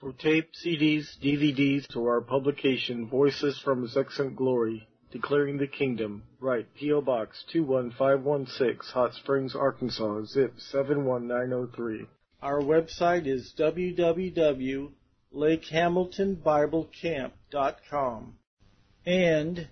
For tape, CDs, DVDs, or our publication, Voices from His Excellent Glory, Declaring the Kingdom, write P.O. Box 21516, Hot Springs, Arkansas, zip 71903. Our website is www.lakehamiltonbiblecamp.com and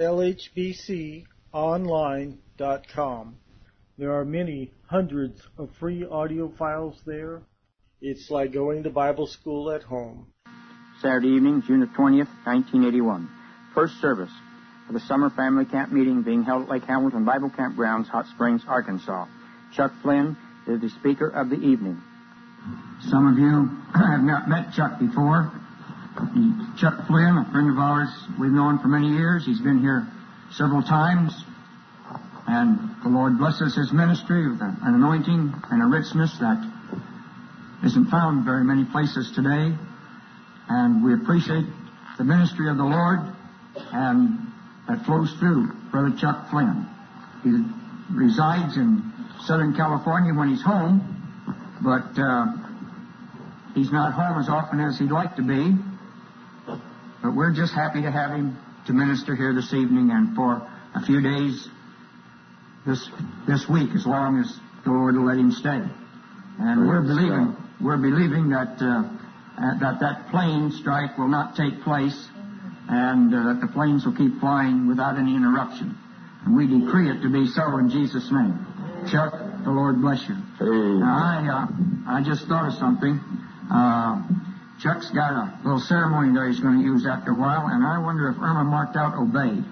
lhbconline.com. There are many hundreds of free audio files there. It's like going to Bible school at home. Saturday evening, June the 20th, 1981. First service of the summer family camp meeting being held at Lake Hamilton Bible Campgrounds, Hot Springs, Arkansas. Chuck Flynn is the speaker of the evening. Some of you have not met Chuck before. Chuck Flynn, a friend of ours we've known for many years. He's been here several times. And the Lord blesses his ministry with an anointing and a richness that isn't found very many places today. And we appreciate the ministry of the Lord and that flows through Brother Chuck Flynn. He resides in Southern California when he's home, but he's not home as often as he'd like to be. But we're just happy to have him to minister here this evening and for a few days this week, as long as the Lord will let him stay. And we're believing that that plane strike will not take place, and that the planes will keep flying without any interruption. And we decree it to be so in Jesus' name. Chuck, the Lord bless you. Now, I just thought of something. Chuck's got a little ceremony there he's going to use after a while, and I wonder if Irma marked out obeyed.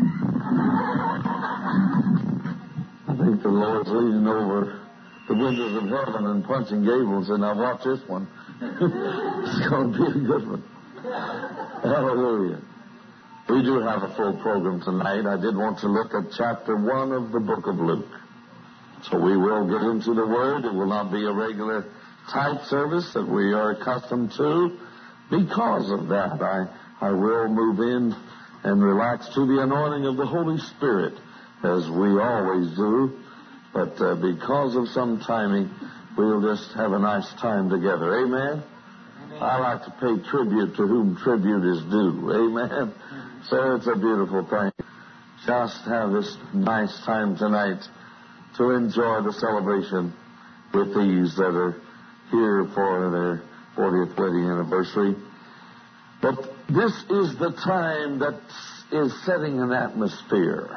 I think the Lord's leaning over the windows of heaven and punching gables, and now watch this one. It's going to be a good one. Hallelujah. We do have a full program tonight. I did want to look at chapter 1 of the book of Luke. So we will get into the Word. It will not be a regular type service that we are accustomed to. Because of that, I will move in and relax to the anointing of the Holy Spirit, as we always do. But because of some timing, we'll just have a nice time together. Amen? I like to pay tribute to whom tribute is due. Amen? So it's a beautiful thing. Just have this nice time tonight to enjoy the celebration with these that are here for their 40th wedding anniversary. But this is the time that is setting an atmosphere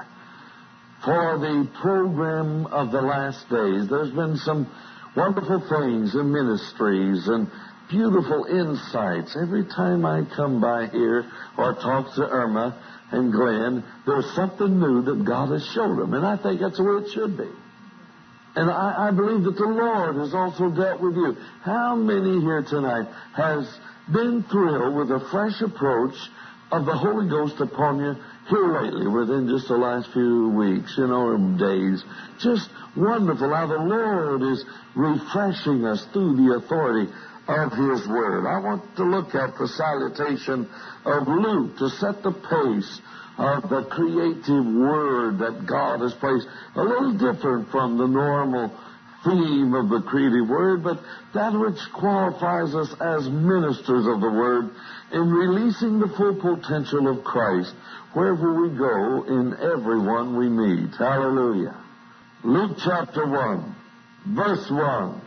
for the program of the last days. There's been some wonderful things in ministries and beautiful insights. Every time I come by here or talk to Irma and Glenn, there's something new that God has showed them. And I think that's the way it should be. And I believe that the Lord has also dealt with you. How many here tonight has been thrilled with a fresh approach of the Holy Ghost upon you here lately, within just the last few weeks, or days? Just wonderful how the Lord is refreshing us through the authority of His Word. I want to look at the salutation of Luke to set the pace of the creative Word that God has placed. A little different from the normal theme of the creative Word, but that which qualifies us as ministers of the Word in releasing the full potential of Christ wherever we go, in everyone we meet. Hallelujah. Luke chapter 1, verse 1.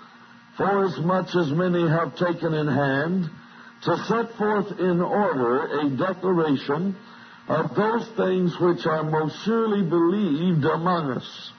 Forasmuch as many have taken in hand to set forth in order a declaration of those things which are most surely believed among us,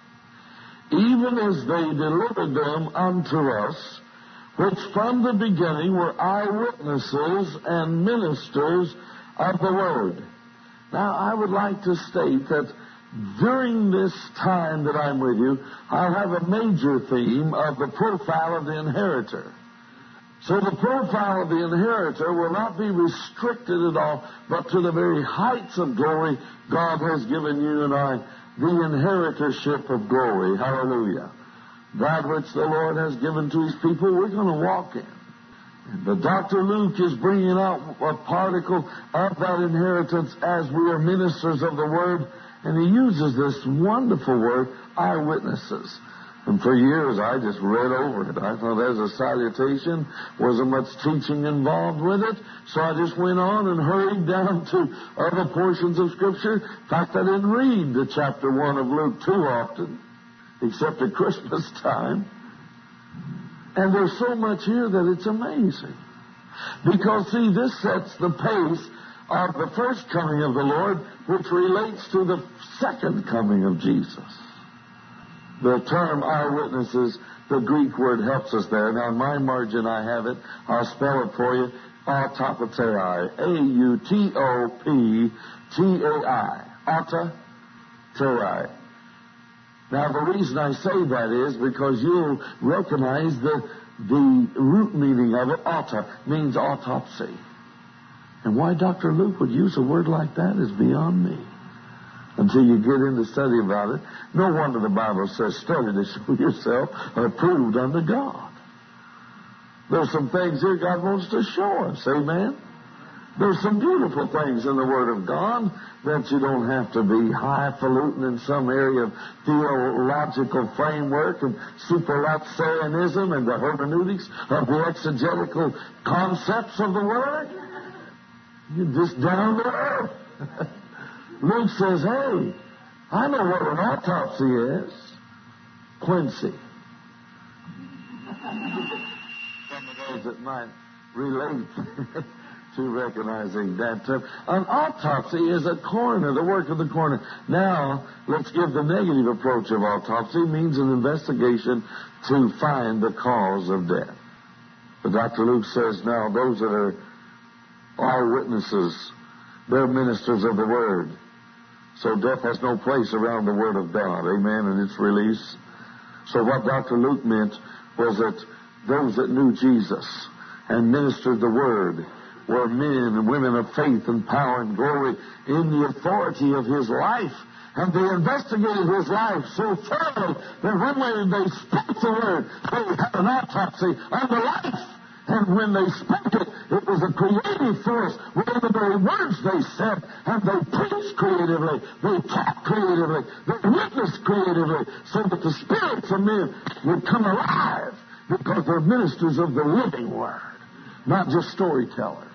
even as they delivered them unto us, which from the beginning were eyewitnesses and ministers of the Word. Now, I would like to state that during this time that I'm with you, I'll have a major theme of the profile of the inheritor. So the profile of the inheritor will not be restricted at all, but to the very heights of glory God has given you and I, the inheritorship of glory. Hallelujah. That which the Lord has given to His people, we're going to walk in. But Dr. Luke is bringing out a particle of that inheritance as we are ministers of the Word, and he uses this wonderful word, eyewitnesses. And for years, I just read over it. I thought as a salutation, wasn't much teaching involved with it. So I just went on and hurried down to other portions of Scripture. In fact, I didn't read the chapter 1 of Luke too often, except at Christmas time. And there's so much here that it's amazing. Because, see, this sets the pace of the first coming of the Lord, which relates to the second coming of Jesus. The term eyewitnesses, the Greek word helps us there. Now, in my margin, I have it. I'll spell it for you. Autoptei. A-U-T-O-P-T-A-I. Autoptei. Now, the reason I say that is because you'll recognize the root meaning of it. Auto means autopsy. And why Dr. Luke would use a word like that is beyond me. Until you get into study about it. No wonder the Bible says, study to show yourself approved unto God. There's some things here God wants to show us. Amen? There's some beautiful things in the Word of God that you don't have to be highfalutin in some area of theological framework and superlapsarianism and the hermeneutics of the exegetical concepts of the Word. You're just down to earth. Luke says, hey, I know what an autopsy is. Quincy. Some of those that might relate to recognizing that term. An autopsy is a coroner, the work of the coroner. Now, let's give the negative approach of autopsy. It means an investigation to find the cause of death. But Dr. Luke says, now, those that are eyewitnesses, they're ministers of the Word. So death has no place around the Word of God, amen, and its release. So what Dr. Luke meant was that those that knew Jesus and ministered the Word were men and women of faith and power and glory in the authority of His life. And they investigated His life so thoroughly that when they spoke the Word, they had an autopsy on the life. And when they spoke it, it was a creative force within the very words they said. And they preached creatively. They taught creatively. They witnessed creatively. So that the spirits of men would come alive because they're ministers of the living Word. Not just storytellers.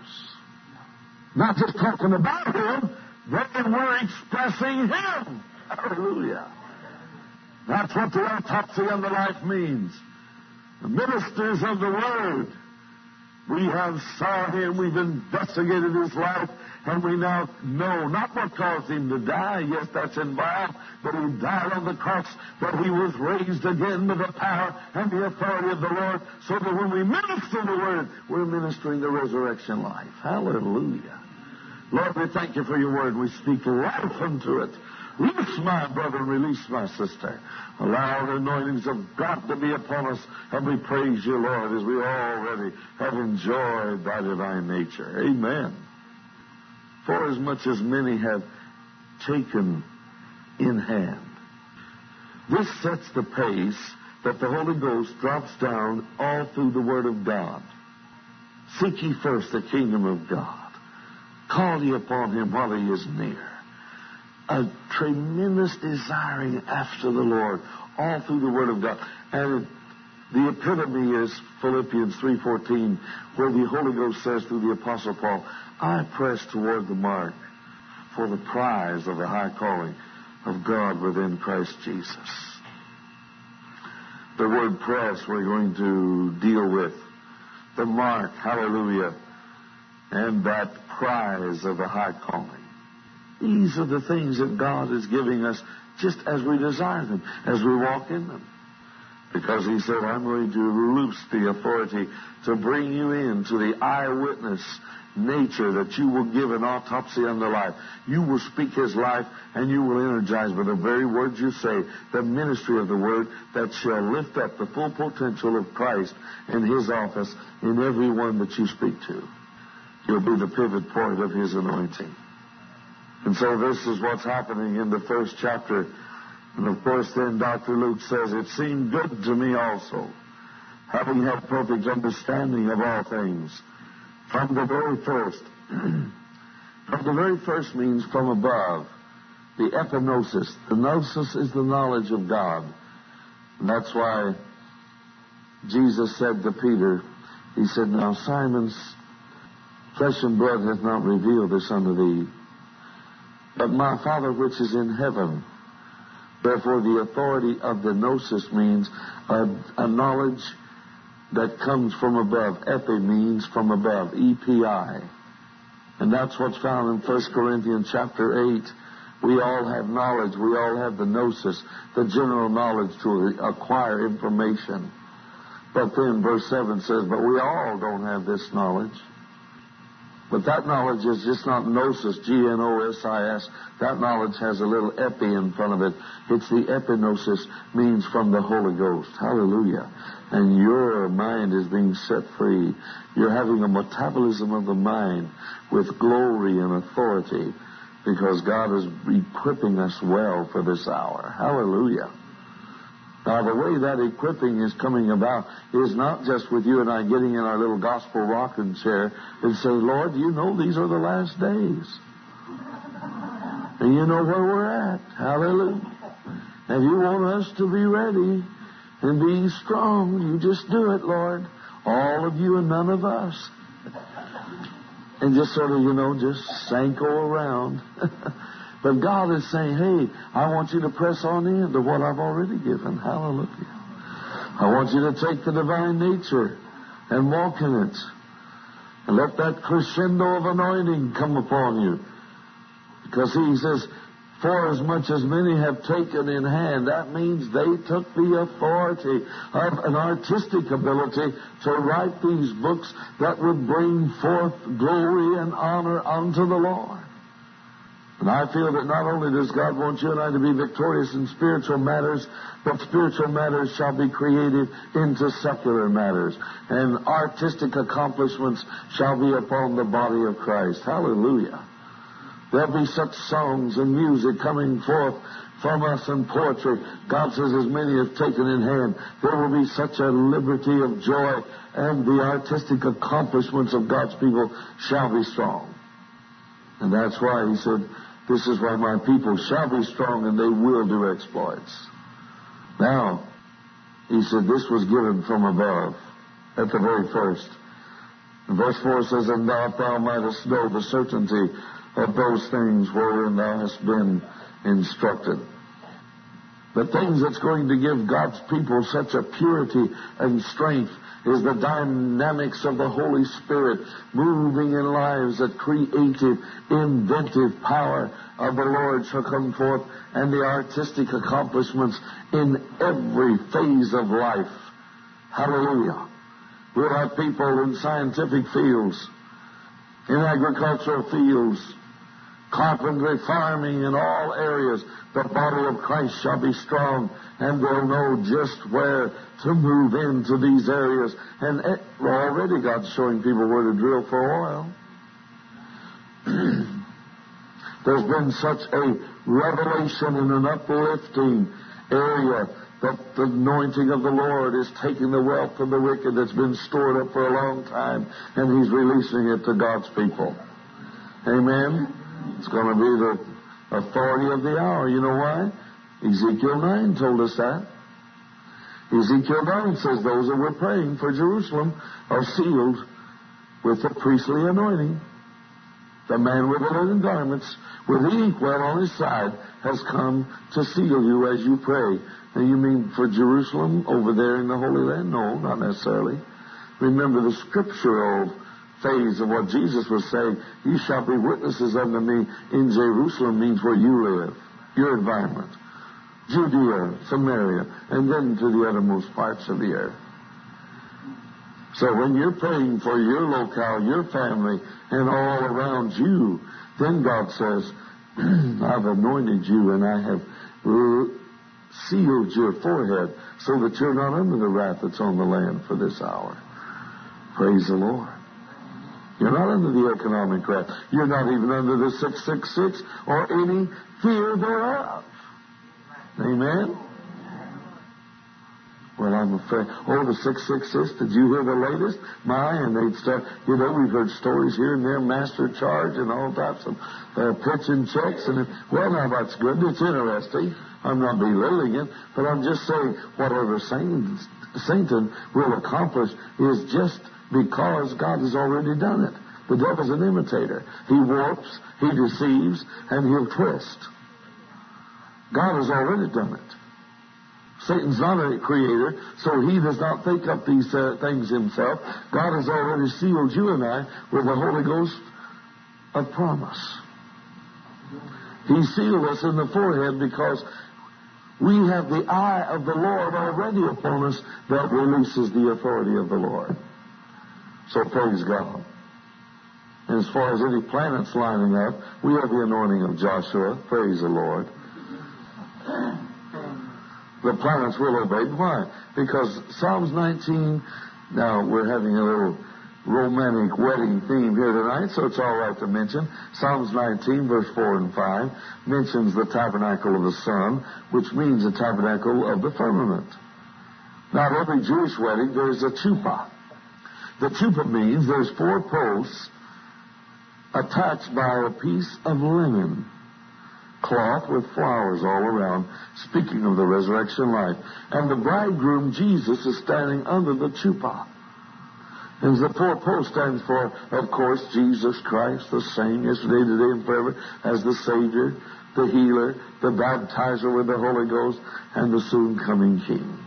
Not just talking about Him. They were expressing Him. Hallelujah. That's what the autopsy on the life means. The ministers of the Word. We have saw Him, we've investigated His life, and we now know not what caused Him to die. Yes, that's involved, but He died on the cross, but He was raised again with the power and the authority of the Lord, so that when we minister the Word, we're ministering the resurrection life. Hallelujah. Lord, we thank You for Your Word. We speak life unto it. Loose my brother and release my sister. Allow the anointings of God to be upon us, and we praise You, Lord, as we already have enjoyed Thy divine nature. Amen. For as much as many have taken in hand. This sets the pace that the Holy Ghost drops down all through the Word of God. Seek ye first the kingdom of God. Call ye upon Him while He is near. A tremendous desiring after the Lord, all through the Word of God. And the epitome is Philippians 3:14, where the Holy Ghost says through the Apostle Paul, I press toward the mark for the prize of the high calling of God within Christ Jesus. The word press we're going to deal with. The mark, hallelujah, and that prize of the high calling. These are the things that God is giving us just as we desire them, as we walk in them. Because He said, I'm going to loose the authority to bring you into the eyewitness nature that you will give an autopsy on the life. You will speak His life and you will energize by the very words you say, the ministry of the Word that shall lift up the full potential of Christ in His office in every one that you speak to. You'll be the pivot point of His anointing. And so this is what's happening in the first chapter. And of course then Dr. Luke says, it seemed good to me also, having had perfect understanding of all things, from the very first. From the very first means from above. The epignosis. The gnosis is the knowledge of God. And that's why Jesus said to Peter, he said, now Simon, flesh and blood hath not revealed this unto thee, but my Father which is in heaven. Therefore the authority of the gnosis means a knowledge that comes from above. Epi means from above, E-P-I. And that's what's found in 1 Corinthians chapter 8. We all have knowledge. We all have the gnosis, the general knowledge to acquire information. But then verse 7 says, but we all don't have this knowledge. But that knowledge is just not gnosis, G-N-O-S-I-S. That knowledge has a little epi in front of it. It's the epignosis, means from the Holy Ghost. Hallelujah. And your mind is being set free. You're having a metabolism of the mind with glory and authority because God is equipping us well for this hour. Hallelujah. Now, the way that equipping is coming about is not just with you and I getting in our little gospel rocking chair and say, Lord, you know these are the last days. And you know where we're at. Hallelujah. And you want us to be ready and be strong. You just do it, Lord. All of you and none of us. And just sort of, just sanko around. But God is saying, hey, I want you to press on into what I've already given. Hallelujah. I want you to take the divine nature and walk in it. And let that crescendo of anointing come upon you. Because he says, for as much as many have taken in hand, that means they took the authority of an artistic ability to write these books that would bring forth glory and honor unto the Lord. And I feel that not only does God want you and I to be victorious in spiritual matters, but spiritual matters shall be created into secular matters. And artistic accomplishments shall be upon the body of Christ. Hallelujah. There'll be such songs and music coming forth from us and poetry. God says, as many have taken in hand, there will be such a liberty of joy, and the artistic accomplishments of God's people shall be strong. And that's why he said, this is why my people shall be strong and they will do exploits. Now, he said this was given from above at the very first. And verse 4 says, and thou mightest know the certainty of those things wherein thou hast been instructed. The things that's going to give God's people such a purity and strength is the dynamics of the Holy Spirit moving in lives. That creative, inventive power of the Lord shall come forth, and the artistic accomplishments in every phase of life. Hallelujah. We'll have people in scientific fields, in agricultural fields, carpentry, farming, in all areas. The body of Christ shall be strong, and they'll know just where to move into these areas. And already God's showing people where to drill for oil. There's been such a revelation and an uplifting area that the anointing of the Lord is taking the wealth of the wicked that's been stored up for a long time, and he's releasing it to God's people. Amen? It's going to be the authority of the hour. You know why? Ezekiel 9 told us that. Ezekiel 9 says those that were praying for Jerusalem are sealed with the priestly anointing. The man with the linen garments, with the inkwell on his side, has come to seal you as you pray. And you mean for Jerusalem over there in the Holy Land? No, not necessarily. Remember the scriptural phase of what Jesus was saying. You shall be witnesses unto me in Jerusalem means where you live, your environment. Judea, Samaria, and then to the uttermost parts of the earth. So when you're praying for your locale, your family, and all around you, then God says, I've anointed you and I have sealed your forehead so that you're not under the wrath that's on the land for this hour. Praise the Lord. You're not under the economic wrath. You're not even under the 666 or any fear thereof. Amen? Well, I'm afraid. Oh, the 666, did you hear the latest? And they'd start, we've heard stories here and there, master charge and all types of pitching checks. Well, now that's good. It's interesting. I'm not belittling it, but I'm just saying whatever Satan will accomplish is just because God has already done it. The devil's an imitator. He warps, he deceives, and he'll twist. God has already done it. Satan's not a creator, so he does not think up these things himself. God has already sealed you and I with the Holy Ghost of promise. He sealed us in the forehead because we have the eye of the Lord already upon us that releases the authority of the Lord. So praise God. And as far as any planets lining up, we have the anointing of Joshua. Praise the Lord. The planets will obey. Why? Because Psalms 19, now we're having a little romantic wedding theme here tonight, so it's all right to mention. Psalms 19, verse 4 and 5, mentions the tabernacle of the sun, which means the tabernacle of the firmament. Now, at every Jewish wedding, there's a chuppah. The chuppah means there's 4 posts attached by a piece of linen, cloth with flowers all around, speaking of the resurrection life. And the bridegroom, Jesus, is standing under the chuppah. And the 4 posts stands for, of course, Jesus Christ, the same yesterday, today, and forever, as the Savior, the healer, the baptizer with the Holy Ghost, and the soon-coming King.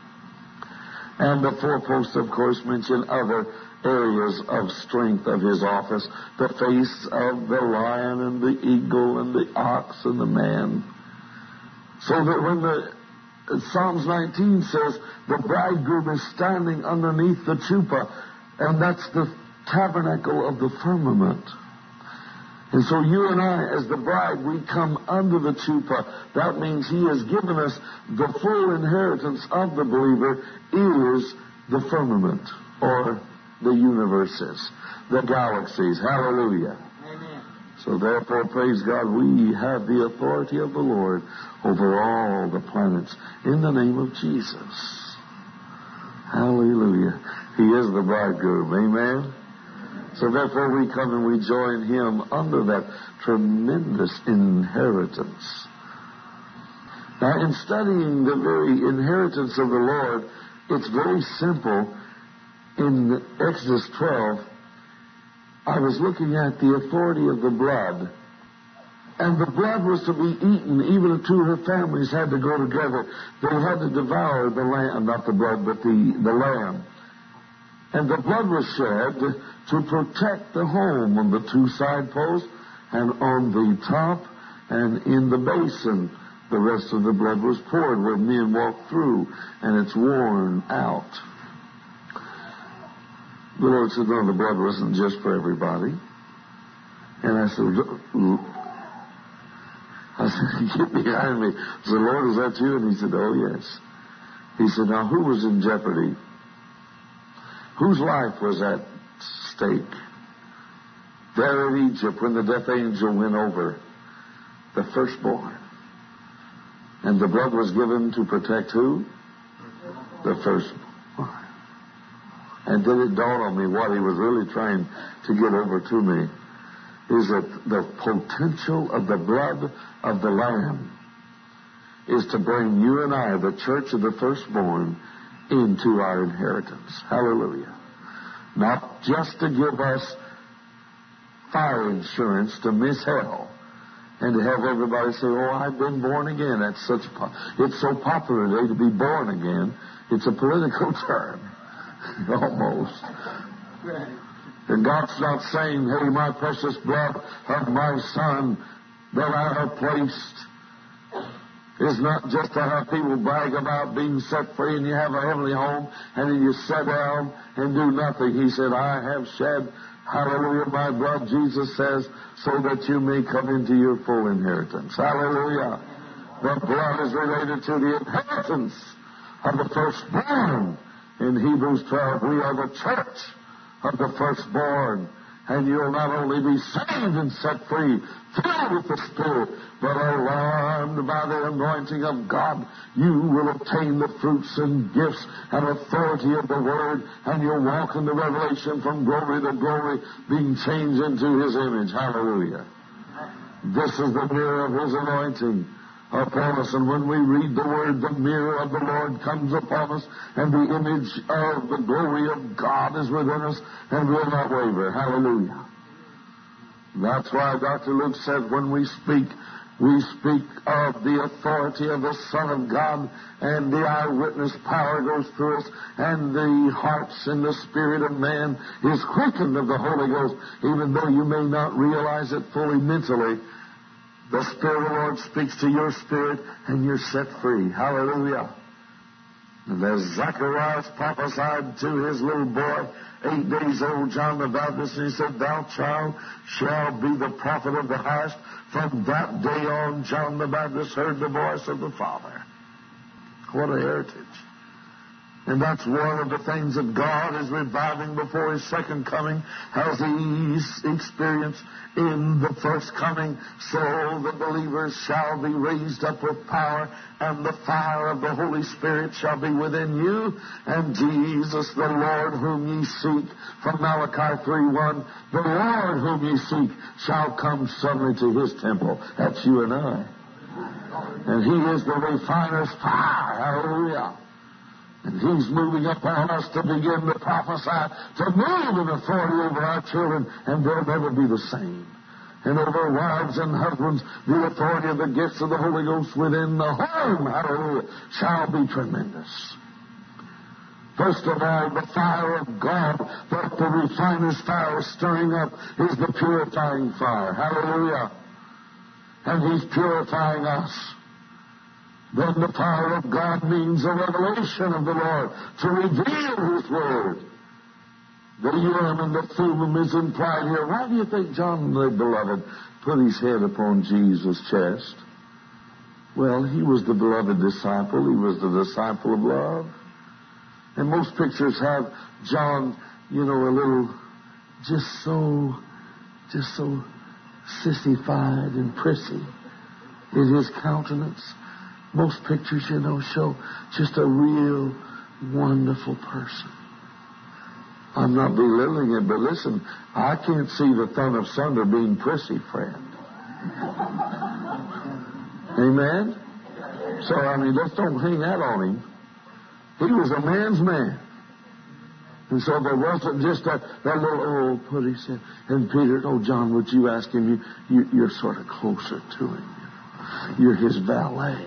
And the 4 posts, of course, mention other areas of strength of his office, the face of the lion and the eagle and the ox and the man. So that when the Psalms 19 says the bridegroom is standing underneath the chuppah, and that's the tabernacle of the firmament. And so you and I, as the bride, we come under the chuppah. That means he has given us the full inheritance of the believer is the firmament, or the universes, the galaxies. Hallelujah. Amen. So therefore, praise God, we have the authority of the Lord over all the planets in the name of Jesus. Hallelujah. He is the bridegroom. Amen. So therefore, we come and we join him under that tremendous inheritance. Now, in studying the very inheritance of the Lord, it's very simple. In Exodus 12, I was looking at the authority of the blood. And the blood was to be eaten. Even the 2 of her families had to go together. They had to devour the lamb, not the blood, but the lamb. And the blood was shed to protect the home on the 2 side posts and on the top and in the basin. The rest of the blood was poured where men walked through, and it's worn out. The Lord said, no, the blood wasn't just for everybody. And I said, get behind me. I said, Lord, is that you? And he said, oh, yes. He said, now, who was in jeopardy? Whose life was at stake? There in Egypt, when the death angel went over, the firstborn. And the blood was given to protect who? The firstborn. And then it dawned on me what he was really trying to get over to me is that the potential of the blood of the Lamb is to bring you and I, the church of the firstborn, into our inheritance. Hallelujah. Not just to give us fire insurance to miss hell and to have everybody say, oh, I've been born again. It's so popular today to be born again. It's a political term. Almost. And God's not saying, hey, my precious blood of my Son that I have placed is not just to have people brag about being set free and you have a heavenly home and then you sit down and do nothing. He said, I have shed, hallelujah, my blood, Jesus says, so that you may come into your full inheritance. Hallelujah. The blood is related to the inheritance of the firstborn. In Hebrews 12, we are the church of the firstborn. And you'll not only be saved and set free, filled with the Spirit, but alarmed by the anointing of God, you will obtain the fruits and gifts and authority of the Word, and you'll walk in the revelation from glory to glory, being changed into His image. Hallelujah. This is the mirror of His anointing upon us. And when we read the Word, the mirror of the Lord comes upon us, and the image of the glory of God is within us, and we'll not waver. Hallelujah. That's why Dr. Luke said when we speak of the authority of the Son of God, and the eyewitness power goes through us, and the hearts and the spirit of man is quickened of the Holy Ghost, even though you may not realize it fully mentally. The Spirit of the Lord speaks to your spirit, and you're set free. Hallelujah. And as Zacharias prophesied to his little boy, 8 days old, John the Baptist, and he said, "Thou, child, shall be the prophet of the highest." From that day on, John the Baptist heard the voice of the Father. What a heritage. And that's one of the things that God is reviving before His second coming, as He experienced in the first coming. So the believers shall be raised up with power, and the fire of the Holy Spirit shall be within you. And Jesus, the Lord whom ye seek, from Malachi 3:1, the Lord whom ye seek shall come suddenly to His temple. That's you and I. And He is the refiner's fire. Hallelujah. And He's moving upon us to begin to prophesy, to move in authority over our children, and they'll never be the same. And over wives and husbands, the authority of the gifts of the Holy Ghost within the home, hallelujah, shall be tremendous. First of all, the fire of God that the refiner's fire is stirring up is the purifying fire. Hallelujah. And He's purifying us. Then the power of God means the revelation of the Lord to reveal His Word. The Urim and the Thummim is implied here. Why do you think John the Beloved put his head upon Jesus' chest? Well, he was the beloved disciple. He was the disciple of love. And most pictures have John, a little, just so sissified and prissy in his countenance. Most pictures, show just a real wonderful person. I'm not belittling it, but listen, I can't see the thumb of Sunder being prissy, friend. Amen? So, let's don't hang that on him. He was a man's man. And so there wasn't just that little old putty said, and Peter, John, would you ask him? You're sort of closer to him. You're his valet.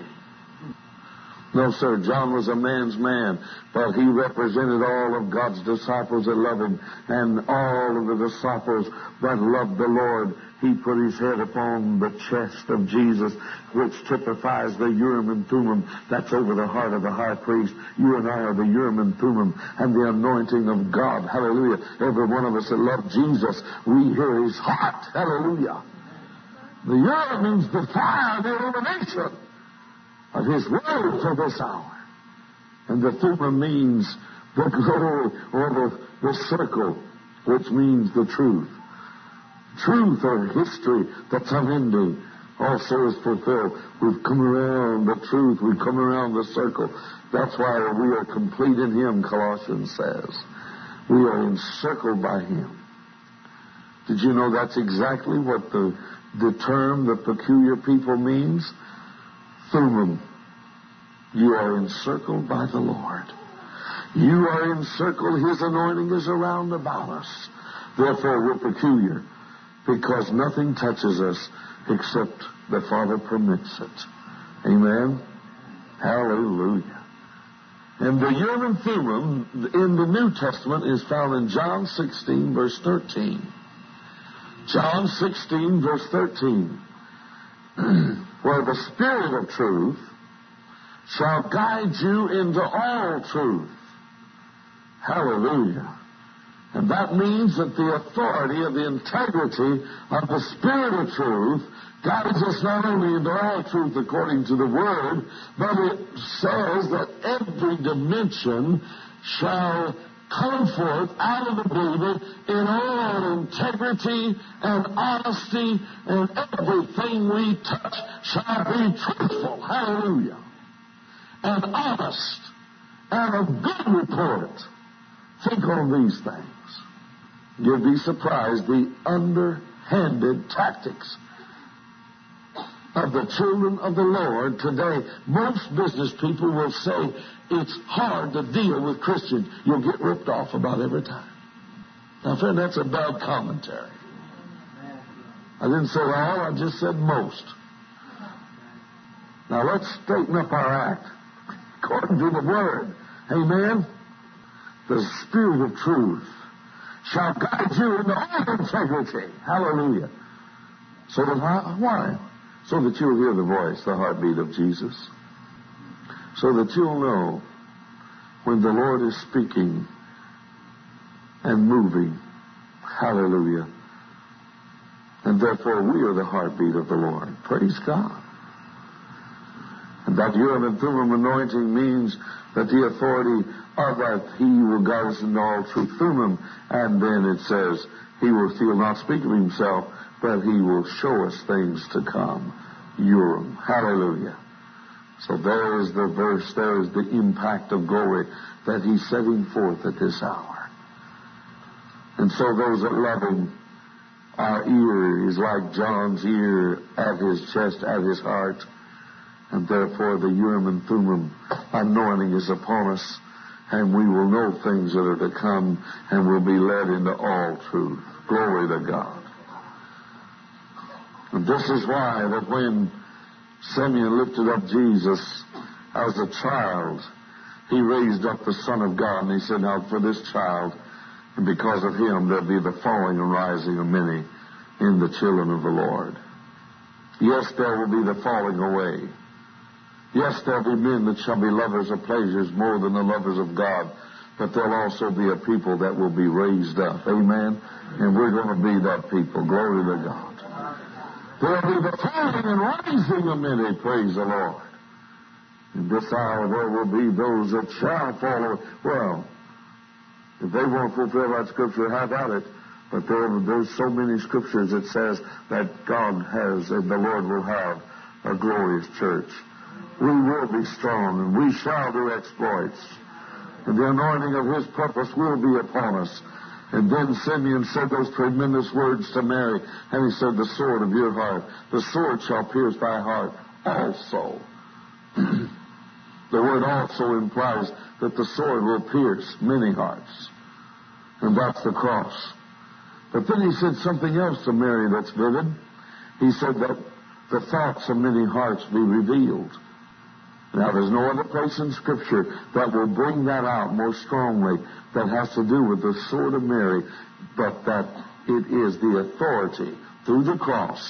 No, sir, John was a man's man, but he represented all of God's disciples that love Him, and all of the disciples that loved the Lord. He put his head upon the chest of Jesus, which typifies the Urim and Thummim that's over the heart of the high priest. You and I are the Urim and Thummim and the anointing of God. Hallelujah. Every one of us that love Jesus, we hear His heart. Hallelujah. The Urim means the fire, the illumination of His Word for this hour. And the Thummim means the glory, or the circle, which means the truth. Truth or history that's unending also is fulfilled. We've come around the truth. We've come around the circle. That's why we are complete in Him, Colossians says. We are encircled by Him. Did you know that's exactly what the term, the peculiar people means? Thummim. You are encircled by the Lord. You are encircled. His anointing is around about us. Therefore, we're peculiar, because nothing touches us except the Father permits it. Amen? Hallelujah. And the Urim and Thummim in the New Testament is found in John 16, verse 13. John 16, verse 13. Where the Spirit of truth shall guide you into all truth. Hallelujah. And that means that the authority of the integrity of the Spirit of truth guides us not only into all truth according to the Word, but it says that every dimension shall come forth out of the baby in all integrity and honesty, and everything we touch shall be truthful. Hallelujah. And honest and of good report. Think on these things. You'll be surprised the underhanded tactics of the children of the Lord today. Most business people will say it's hard to deal with Christians. You'll get ripped off about every time. Now, friend, that's a bad commentary. I didn't say all, I just said most. Now, let's straighten up our act according to the Word. Amen? The Spirit of truth shall guide you into all integrity. Hallelujah. So that why? So that you'll hear the voice, the heartbeat of Jesus. So that you'll know when the Lord is speaking and moving. Hallelujah. And therefore we are the heartbeat of the Lord. Praise God. And that Urim and Thummim anointing means that the authority of that He will guide us into all truth. Thummim, and then it says, He will not speak of Himself, but He will show us things to come. Urim. Hallelujah. So there is the verse, there is the impact of glory that He's setting forth at this hour. And so those that love Him, our ear is like John's ear at his chest, at his heart. And therefore the Urim and Thummim anointing is upon us, and we will know things that are to come, and will be led into all truth. Glory to God. And this is why that when Simeon lifted up Jesus as a child, he raised up the Son of God, and he said, now for this child, and because of him, there'll be the falling and rising of many in the children of the Lord. Yes, there will be the falling away. Yes, there'll be men that shall be lovers of pleasures more than the lovers of God, but there'll also be a people that will be raised up. Amen? And we're going to be that people. Glory to God. There'll be the falling and rising of many, praise the Lord. In this hour there will be those that shall fall away. Well, if they won't fulfill that scripture, have at it. But there's so many scriptures that says that God has and the Lord will have a glorious church. We will be strong, and we shall do exploits. And the anointing of His purpose will be upon us. And then Simeon said those tremendous words to Mary, and he said, the sword of your heart, the sword shall pierce thy heart also. The word also implies that the sword will pierce many hearts. And that's the cross. But then he said something else to Mary that's vivid. He said that the thoughts of many hearts be revealed. Now, there's no other place in Scripture that will bring that out more strongly that has to do with the sword of Mary, but that it is the authority through the cross,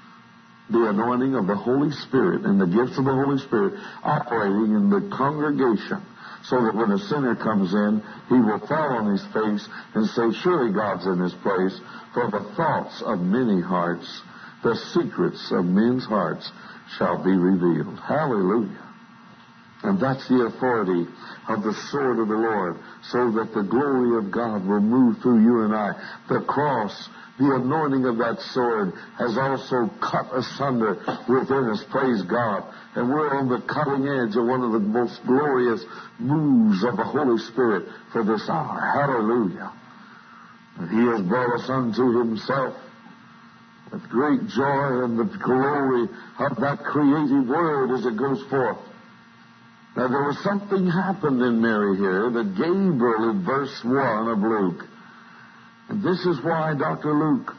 the anointing of the Holy Spirit and the gifts of the Holy Spirit operating in the congregation, so that when a sinner comes in, he will fall on his face and say, surely God's in this place, for the thoughts of many hearts, the secrets of men's hearts shall be revealed. Hallelujah. And that's the authority of the sword of the Lord, so that the glory of God will move through you and I. The cross, the anointing of that sword, has also cut asunder within us, praise God. And we're on the cutting edge of one of the most glorious moves of the Holy Spirit for this hour. Hallelujah. And He has brought us unto Himself with great joy and the glory of that creative word as it goes forth. Now, there was something happened in Mary here that Gabriel in verse 1 of Luke. And this is why Dr. Luke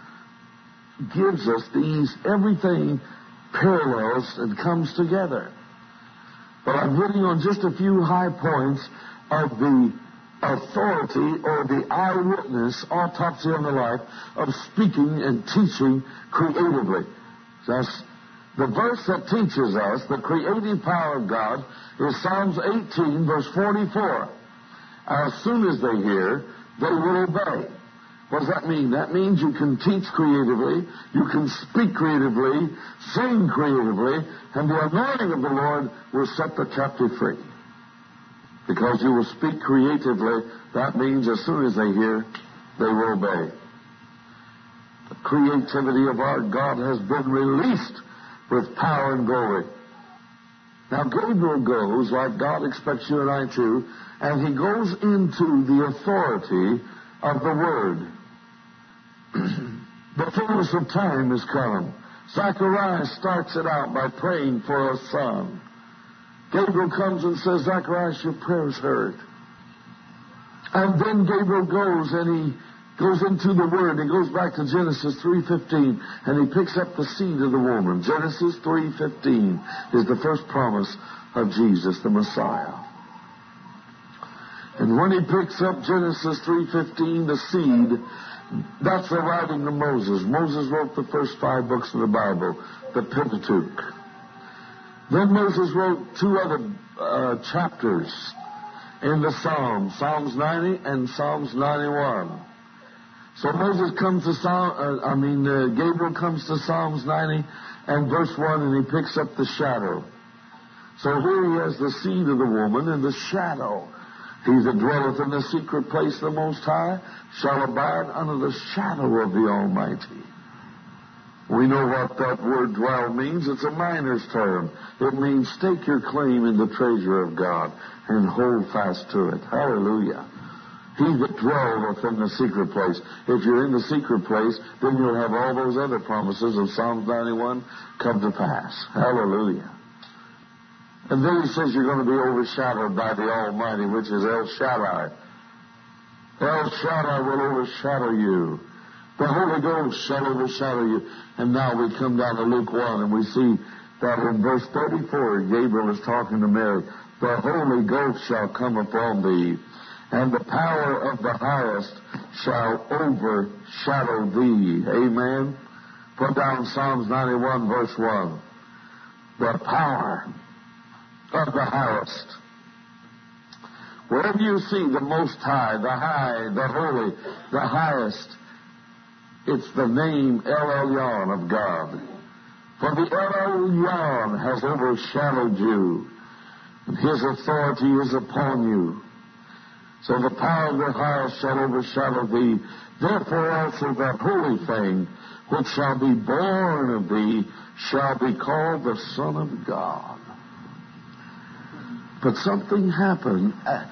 gives us these, everything parallels and comes together. But I'm hitting on just a few high points of the authority or the eyewitness, autopsy on the life of speaking and teaching creatively. That's the verse that teaches us the creative power of God is Psalms 18, verse 44. As soon as they hear, they will obey. What does that mean? That means you can teach creatively, you can speak creatively, sing creatively, and the anointing of the Lord will set the captive free. Because you will speak creatively, that means as soon as they hear, they will obey. The creativity of our God has been released with power and glory. Now Gabriel goes, like God expects you and I to, and he goes into the authority of the Word. The fullness of time has come. Zacharias starts it out by praying for a son. Gabriel comes and says, Zacharias, your prayer's heard. And then Gabriel goes and he goes into the Word. He goes back to Genesis 3:15 and he picks up the seed of the woman. Genesis 3:15 is the first promise of Jesus, the Messiah. And when he picks up Genesis 3:15, the seed, that's the writing of Moses. Moses wrote the first 5 books of the Bible, the Pentateuch. Then Moses wrote 2 other chapters in the Psalms, Psalms 90 and Psalms 91. So Moses comes to Gabriel comes to Psalms 90 and verse 1, and he picks up the shadow. So here he has the seed of the woman and the shadow. He that dwelleth in the secret place of the Most High shall abide under the shadow of the Almighty. We know what that word dwell means. It's a miner's term. It means stake your claim in the treasure of God and hold fast to it. Hallelujah. He that dwelleth in the secret place. If you're in the secret place, then you'll have all those other promises of Psalms 91 come to pass. Hallelujah. And then he says you're going to be overshadowed by the Almighty, which is El Shaddai. El Shaddai will overshadow you. The Holy Ghost shall overshadow you. And now we come down to Luke 1 and we see that in verse 34, Gabriel is talking to Mary. The Holy Ghost shall come upon thee, and the power of the highest shall overshadow thee. Amen. Put down Psalms 91 verse 1. The power of the highest. Wherever you see the Most High, the Holy, the highest, it's the name El Elyon of God. For the El Elyon has overshadowed you, and His authority is upon you. So the power of the highest shall overshadow thee. Therefore also that holy thing which shall be born of thee shall be called the Son of God. But something happened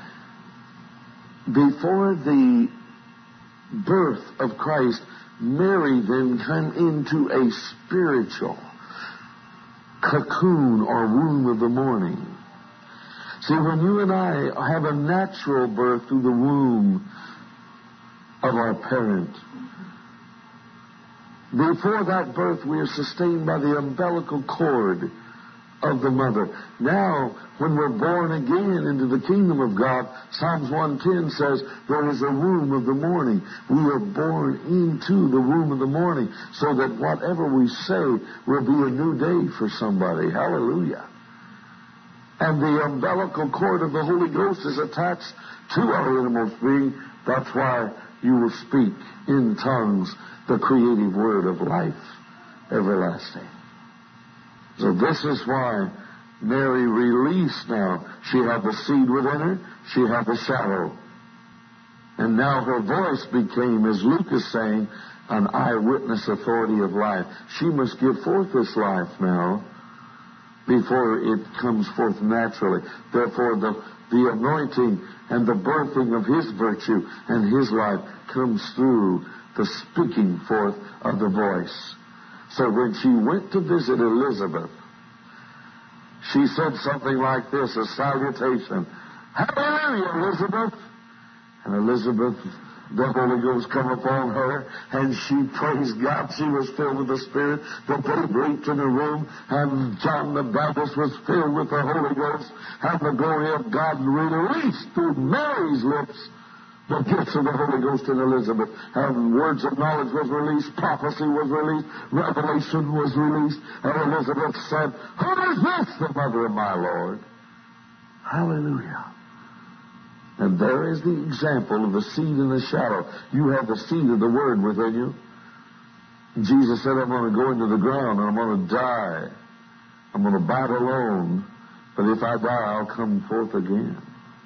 before the birth of Christ. Mary then came into a spiritual cocoon or womb of the morning. See, when you and I have a natural birth through the womb of our parent, before that birth we are sustained by the umbilical cord of the mother. Now, when we're born again into the kingdom of God, Psalms 110 says there is a womb of the morning. We are born into the womb of the morning so that whatever we say will be a new day for somebody. Hallelujah. And the umbilical cord of the Holy Ghost is attached to our innermost being. That's why you will speak in tongues the creative word of life everlasting. So this is why Mary released now. She had the seed within her. She had the shadow. And now her voice became, as Luke is saying, an eyewitness authority of life. She must give forth this life now before it comes forth naturally. Therefore, the anointing and the birthing of His virtue and His life comes through the speaking forth of the voice. So when she went to visit Elizabeth, she said something like this, a salutation. Hallelujah, Elizabeth. And Elizabeth, the Holy Ghost come upon her, and she praised God. She was filled with the Spirit. The babe leaped in the room, and John the Baptist was filled with the Holy Ghost, and the glory of God released through Mary's lips the gifts of the Holy Ghost in Elizabeth. And words of knowledge was released, prophecy was released, revelation was released, and Elizabeth said, who is this, the mother of my Lord? Hallelujah. And there is the example of the seed and the shadow. You have the seed of the Word within you. And Jesus said, I'm going to go into the ground and I'm going to die. I'm going to abide alone. But if I die, I'll come forth again.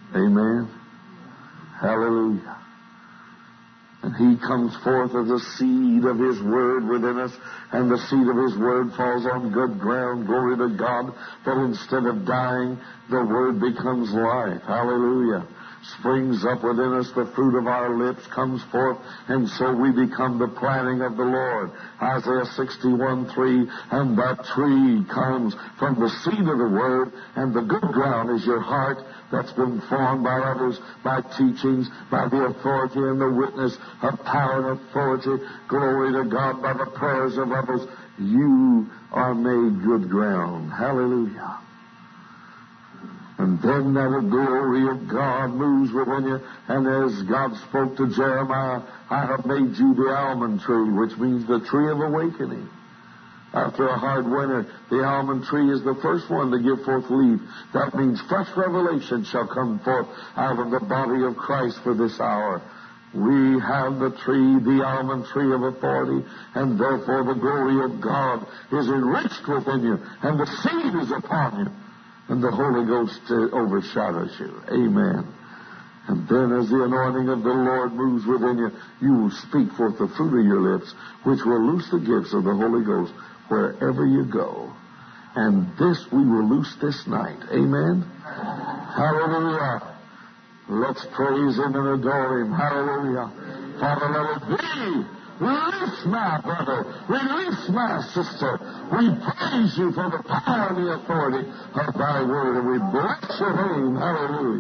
Amen. Hallelujah. And He comes forth as a seed of His Word within us, and the seed of His Word falls on good ground. Glory to God. But instead of dying, the Word becomes life. Hallelujah. Springs up within us, the fruit of our lips comes forth, and so we become the planting of the Lord. Isaiah 61:3, and that tree comes from the seed of the Word, and the good ground is your heart that's been formed by others, by teachings, by the authority and the witness of power and authority. Glory to God, by the prayers of others. You are made good ground. Hallelujah. And then that glory of God moves within you. And as God spoke to Jeremiah, I have made you the almond tree, which means the tree of awakening. After a hard winter, the almond tree is the first one to give forth leaf. That means fresh revelation shall come forth out of the body of Christ for this hour. We have the tree, the almond tree of authority, and therefore the glory of God is enriched within you, and the seed is upon you. And the Holy Ghost overshadows you. Amen. And then as the anointing of the Lord moves within you, you will speak forth the fruit of your lips, which will loose the gifts of the Holy Ghost wherever you go. And this we will loose this night. Amen. Hallelujah. Let's praise Him and adore Him. Hallelujah. Father, let it be. Release my brother. Release my sister. We praise You for the power and the authority of Thy word, and we bless Your name. Hallelujah.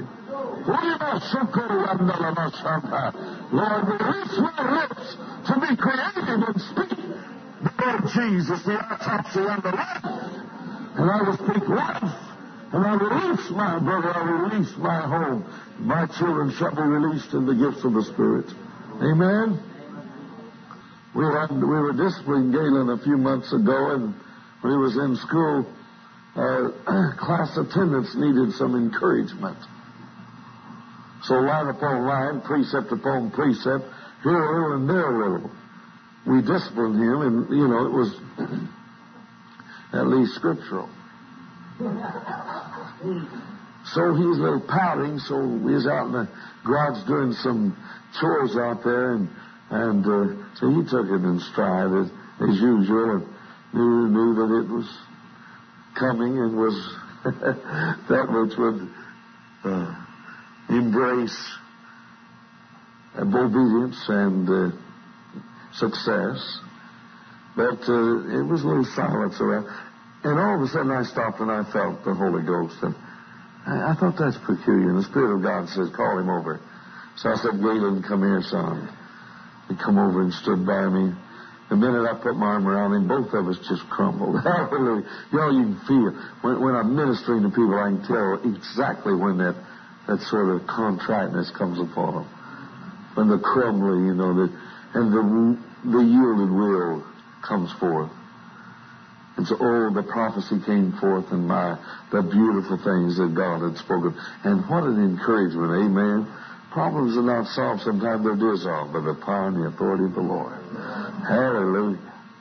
Lord, release my lips to be creative and speak the Lord Jesus, the autopsy and the life. And I will speak life. And I release my brother. I release my home. My children shall be released in the gifts of the Spirit. Amen. We were disciplining Galen a few months ago, and when he was in school, class attendance needed some encouragement. So line upon line, precept upon precept, here a little and there a little. We disciplined him, and, it was at least scriptural. So he was a little pouting, so we was out in the garage doing some chores out there, and so he took it in stride as usual, and knew that it was coming and was that which would embrace obedience and success. But it was a little silence around. And all of a sudden I stopped and I felt the Holy Ghost. And I thought that's peculiar. And the Spirit of God says, call him over. So I said, Galen, come here, son. He come over and stood by me. The minute I put my arm around him, both of us just crumbled. Hallelujah. You can feel. When I'm ministering to people, I can tell exactly when that sort of contriteness comes upon them. When the crumbling, and the yielded will comes forth. And so, the prophecy came forth and the beautiful things that God had spoken. And what an encouragement. Amen. Problems are not solved. Sometimes they're dissolved by the power and the authority of the Lord. Hallelujah.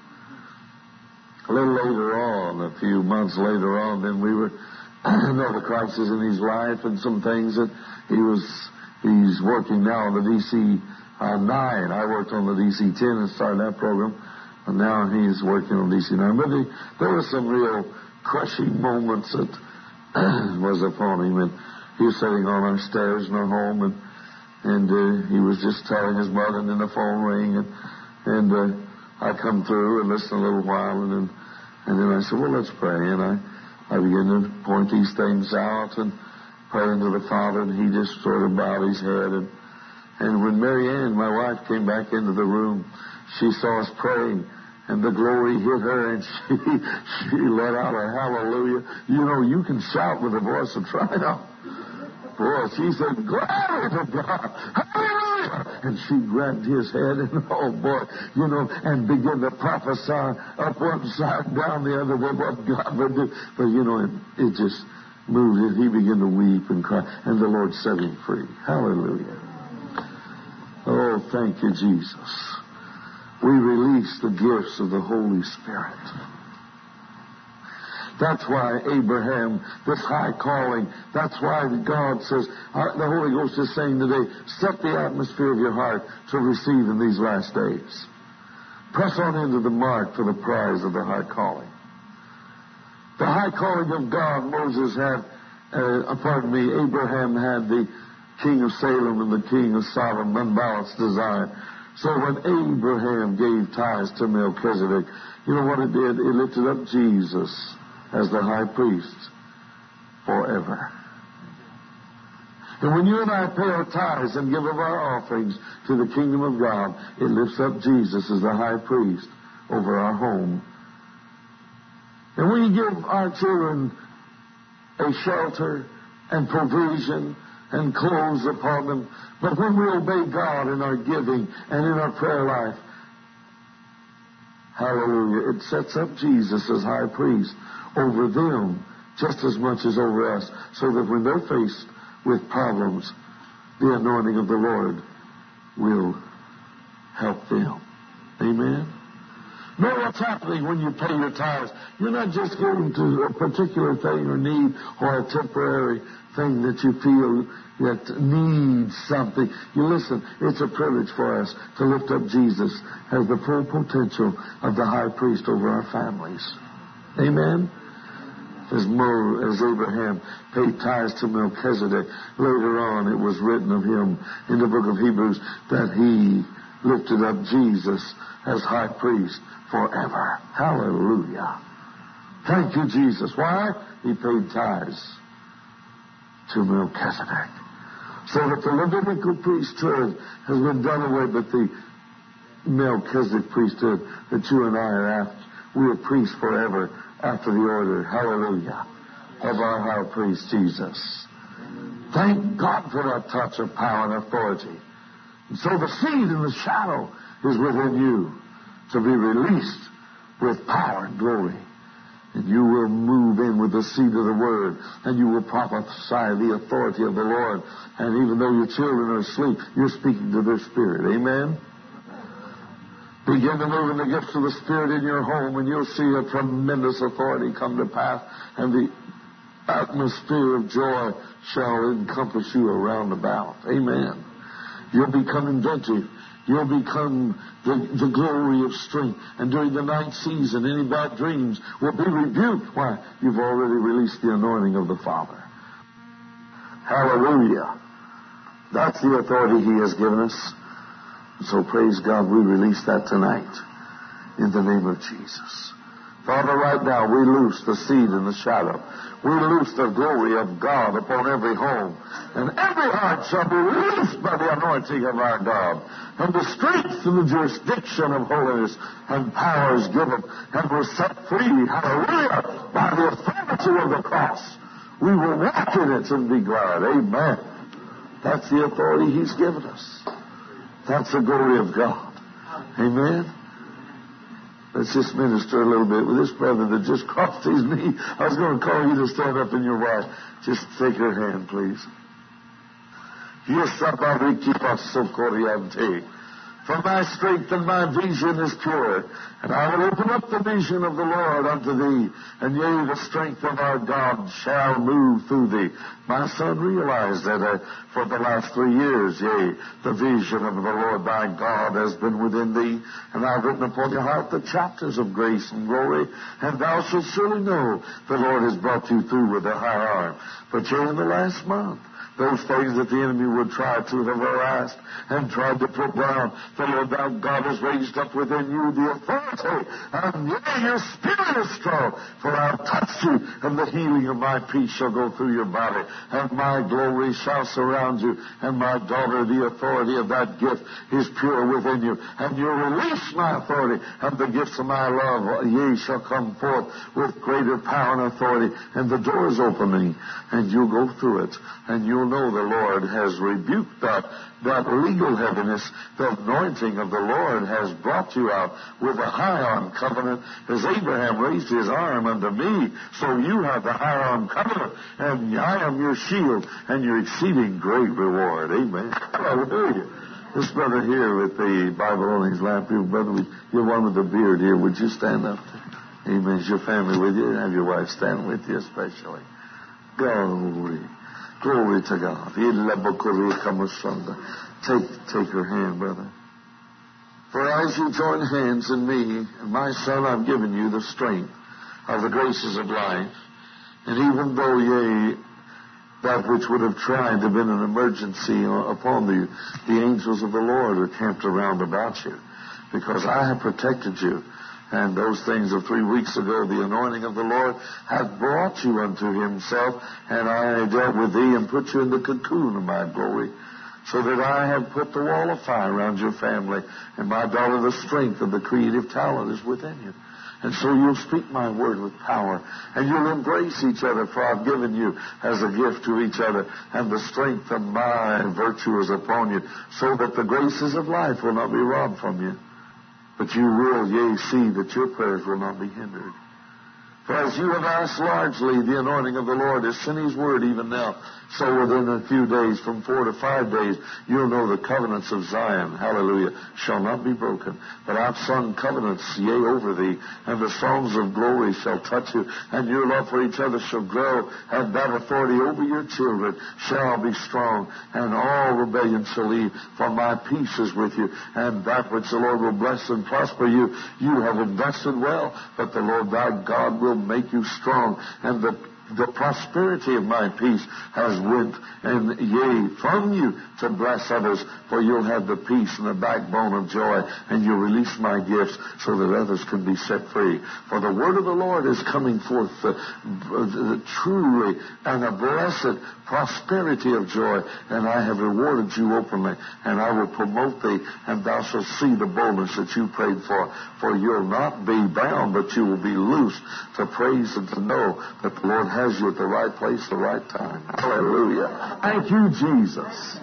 A little later on, a few months later on, then we were another crisis in his life and some things that he's working now on the DC 9. I worked on the DC 10 and started that program, and now he's working on DC 9. But there were some real crushing moments that was upon him, and he was sitting on our stairs in our home, and he was just telling his mother, and then the phone rang, and I come through and listened a little while, and then I said, well, let's pray. And I began to point these things out and pray into the Father, and he just sort of bowed his head. And when Mary Ann, my wife, came back into the room, she saw us praying, and the glory hit her, and she let out a hallelujah. You can shout with a voice of triumph. Boy, she said, glory to God, hallelujah! And she grabbed his head, and and began to prophesy up one side, down the other, what God would do. But, it just moved him. He began to weep and cry, and the Lord set him free. Hallelujah. Oh, thank you, Jesus. We release the gifts of the Holy Spirit. That's why Abraham, this high calling, that's why God says, the Holy Ghost is saying today, set the atmosphere of your heart to receive in these last days. Press on into the mark for the prize of the high calling. The high calling of God, Moses had, Abraham had the king of Salem and the king of Sodom, unbalanced design. So when Abraham gave tithes to Melchizedek, you know what it did? It lifted up Jesus as the high priest forever. And when you and I pay our tithes and give of our offerings to the kingdom of God, it lifts up Jesus as the high priest over our home. And we give our children a shelter and provision and clothes upon them. But when we obey God in our giving and in our prayer life, hallelujah, it sets up Jesus as high priest over them just as much as over us, so that when they're faced with problems, the anointing of the Lord will help them. Amen? Know what's happening when you pay your tithes. You're not just giving to a particular thing or need or a temporary thing that you feel that needs something. You listen, it's a privilege for us to lift up Jesus as the full potential of the high priest over our families. Amen? As Abraham paid tithes to Melchizedek, later on it was written of him in the book of Hebrews that he lifted up Jesus as high priest forever. Hallelujah. Thank you, Jesus. Why? He paid tithes to Melchizedek. So that the Levitical priesthood has been done away, but the Melchizedek priesthood that you and I are after, we are priests forever after the order, hallelujah, of our high priest Jesus. Thank God for that touch of power and authority. And so the seed in the shadow is within you to be released with power and glory. And you will move in with the seed of the word, and you will prophesy the authority of the Lord. And even though your children are asleep, you're speaking to their spirit. Amen? Begin to move in the gifts of the Spirit in your home, and you'll see a tremendous authority come to pass, and the atmosphere of joy shall encompass you around about. Amen. You'll become inventive. You'll become the glory of strength. And during the night season, any bad dreams will be rebuked. Why? You've already released the anointing of the Father. Hallelujah. That's the authority He has given us. So praise God, we release that tonight in the name of Jesus. Father, right now we loose the seed in the shadow. We loose the glory of God upon every home. And every heart shall be released by the anointing of our God. And the strength and the jurisdiction of holiness and power is given. And we're set free, hallelujah, by the authority of the cross. We will walk in it and be glad. Amen. That's the authority He's given us. That's the glory of God. Amen. Let's just minister a little bit with this brother that just crossed his knee. I was going to call you to stand up in your wife. Just take her hand, please. For my strength and my vision is pure, and I will open up the vision of the Lord unto thee, and yea, the strength of our God shall move through thee. My son, realize that for the last 3 years, yea, the vision of the Lord thy God has been within thee, and I've written upon your heart the chapters of grace and glory, and thou shalt surely know the Lord has brought you through with a high arm. But yea, in the last month, those things that the enemy would try to have harassed and tried to put down, the Lord thy God has raised up within you the authority, and yea, your spirit is strong, for I'll touch you, and the healing of my peace shall go through your body, and my glory shall surround you, and my daughter, the authority of that gift is pure within you, and you'll release my authority, and the gifts of my love, yea, shall come forth with greater power and authority, and the door is opening, and you'll go through it, and you'll know the Lord has rebuked that legal heaviness. The anointing of the Lord has brought you out with a high arm covenant, as Abraham raised his arm unto me, so you have the high arm covenant, and I am your shield and your exceeding great reward. Amen. Hallelujah. This brother here with the Bible on his lap, your brother, you're one with the beard here, would you stand up there? Amen. Is your family with you? Have your wife stand with you especially. Glory. Glory to God. Take her hand, brother. For as you join hands in me, and my son, I've given you the strength of the graces of life. And even though, yea, that which would have tried to have been an emergency upon you, the angels of the Lord are camped around about you, because I have protected you. And those things of 3 weeks ago, the anointing of the Lord hath brought you unto himself, and I dealt with thee and put you in the cocoon of my glory, so that I have put the wall of fire around your family, and my daughter, the strength of the creative talent is within you. And so you'll speak my word with power, and you'll embrace each other, for I've given you as a gift to each other, and the strength of my virtue is upon you, so that the graces of life will not be robbed from you. But you will, yea, see that your prayers will not be hindered. For as you have asked largely, the anointing of the Lord is sent his word even now. So within a few days, from 4 to 5 days, you'll know the covenants of Zion, hallelujah, shall not be broken. But I've sung covenants, yea, over thee, and the songs of glory shall touch you, and your love for each other shall grow, and that authority over your children shall be strong, and all rebellion shall leave, for my peace is with you, and that which the Lord will bless and prosper you, you have invested well, but the Lord thy God will make you strong, and the prosperity of my peace has went, and yea, from you to bless others, for you'll have the peace and the backbone of joy, and you'll release my gifts so that others can be set free. For the word of the Lord is coming forth truly, and a blessed prosperity of joy, and I have rewarded you openly, and I will promote thee, and thou shalt see the boldness that you prayed for you'll not be bound, but you will be loosed to praise and to know that the Lord has you at the right place, the right time. Hallelujah. Thank you, Jesus.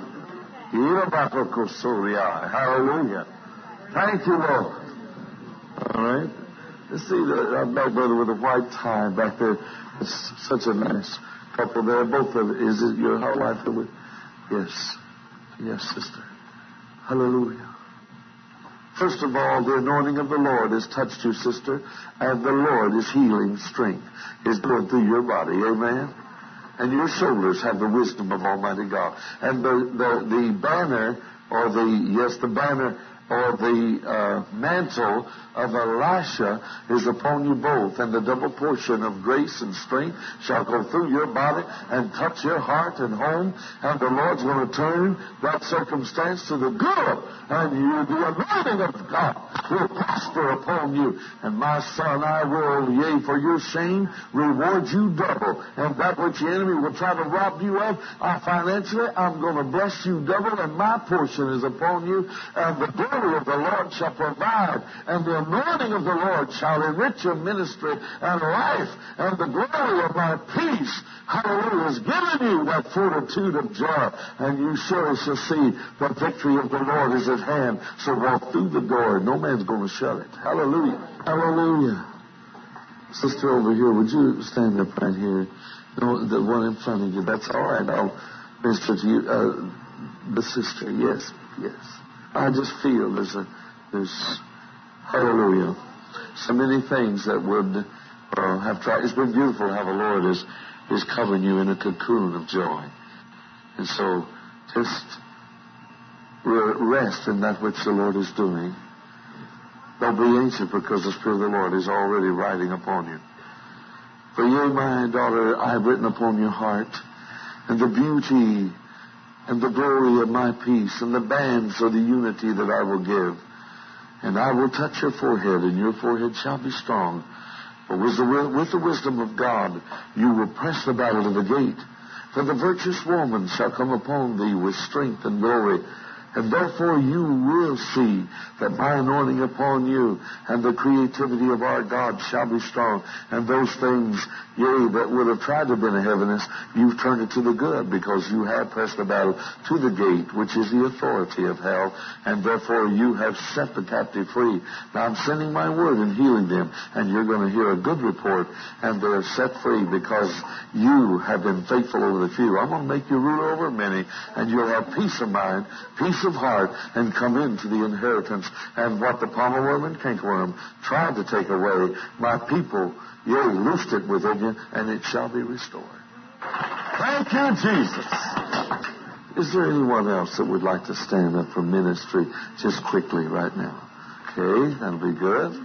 Hallelujah. Thank you, Lord. All right. Let's see that back brother with a white tie back there. It's such a nice couple there. Both of it. Is it your whole life? Yes. Yes, sister. Hallelujah. First of all, the anointing of the Lord has touched you, sister, and the Lord is healing strength. Is going through your body. Amen. And your shoulders have the wisdom of Almighty God. And the banner, or the banner, or the mantle of Elisha is upon you both, and the double portion of grace and strength shall go through your body and touch your heart and home, and the Lord's going to turn that circumstance to the good, and the anointing of God will prosper upon you. And my son, I will, yea, for your shame, reward you double, and that which the enemy will try to rob you of financially, I'm going to bless you double, and my portion is upon you, and the glory of the Lord shall provide, and the anointing of the Lord shall enrich your ministry and life, and the glory of my peace, hallelujah, has given you that fortitude of joy, and you surely shall see the victory of the Lord is at hand. So walk through the door, no man's going to shut it. Hallelujah. Hallelujah. Sister over here, would you stand up right here? No, the one in front of you. That's all right. I'll minister to you. The sister, yes, yes. I just feel there's hallelujah, so many things that would have tried. It's been beautiful how the Lord is covering you in a cocoon of joy. And so just rest in that which the Lord is doing. Don't be anxious, because the Spirit of the Lord is already riding upon you. For you, my daughter, I have written upon your heart, and the beauty and the glory of my peace, and the bands of the unity that I will give. And I will touch your forehead, and your forehead shall be strong. For with the wisdom of God, you will press the battle to the gate. For the virtuous woman shall come upon thee with strength and glory. And therefore you will see that my anointing upon you and the creativity of our God shall be strong. And those things, yea, that would have tried to have been a heaviness, you've turned it to the good, because you have pressed the battle to the gate, which is the authority of hell. And therefore you have set the captive free. Now I'm sending my word and healing them, and you're going to hear a good report, and they're set free because you have been faithful over the few. I'm going to make you rule over many, and you'll have peace of mind, peace meekness of heart, and come into the inheritance. And what the palmer worm and cankerworm tried to take away, my people, yea, loosed it within you, and it shall be restored. Thank you, Jesus. Is there anyone else that would like to stand up for ministry just quickly right now? Okay, that'll be good.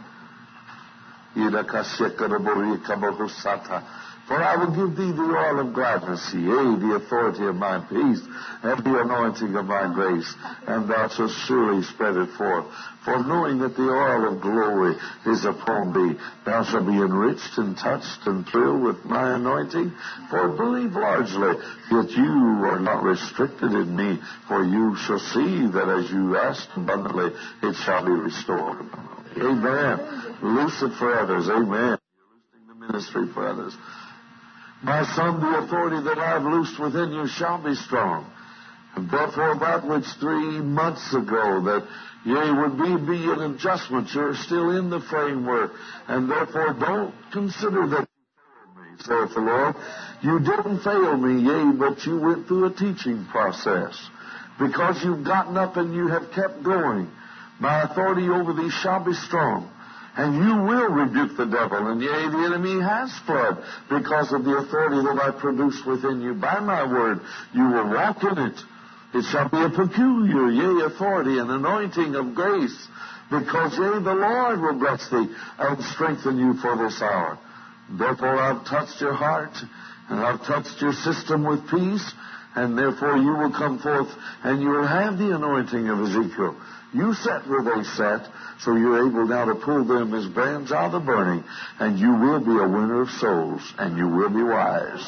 For I will give thee the oil of gladness, yea, the authority of my peace, and the anointing of my grace, and thou shalt surely spread it forth. For knowing that the oil of glory is upon thee, thou shalt be enriched and touched and thrilled with my anointing. For believe largely that you are not restricted in me, for you shall see that as you ask abundantly, it shall be restored. Amen. Loose it for others. Amen. You're loosing the ministry for others. My son, the authority that I have loosed within you shall be strong. And therefore that which 3 months ago that yea would be an adjustment, you're still in the framework. And therefore don't consider that you failed me, saith the Lord. You didn't fail me, yea, but you went through a teaching process. Because you've gotten up and you have kept going. My authority over thee shall be strong. And you will rebuke the devil, and yea, the enemy has fled, because of the authority that I produce within you. By my word, you will walk in it. It shall be a peculiar, yea, authority, an anointing of grace, because, yea, the Lord will bless thee and strengthen you for this hour. Therefore, I've touched your heart, and I've touched your system with peace, and therefore you will come forth, and you will have the anointing of Ezekiel. You sat where they sat, so you're able now to pull them as brands out of the burning, and you will be a winner of souls, and you will be wise.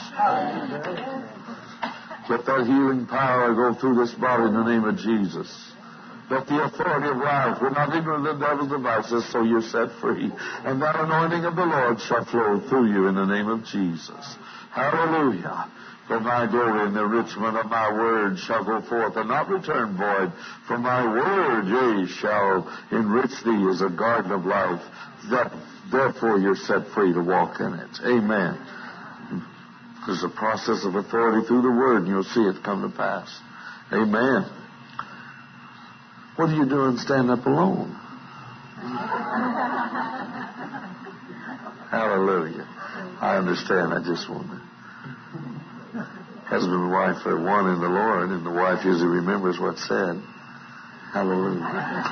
Let that healing power go through this body in the name of Jesus. Let the authority of life, we're not ignorant of the devil's devices, so you're set free. And that anointing of the Lord shall flow through you in the name of Jesus. Hallelujah. For my glory and the enrichment of my word shall go forth and not return void. For my word, yea, shall enrich thee as a garden of life. That therefore you're set free to walk in it. Amen. There's a process of authority through the word, and you'll see it come to pass. Amen. What are you doing standing up alone? Hallelujah. I understand. I just want to. Husband and wife are one in the Lord, and the wife usually remembers what's said. Hallelujah.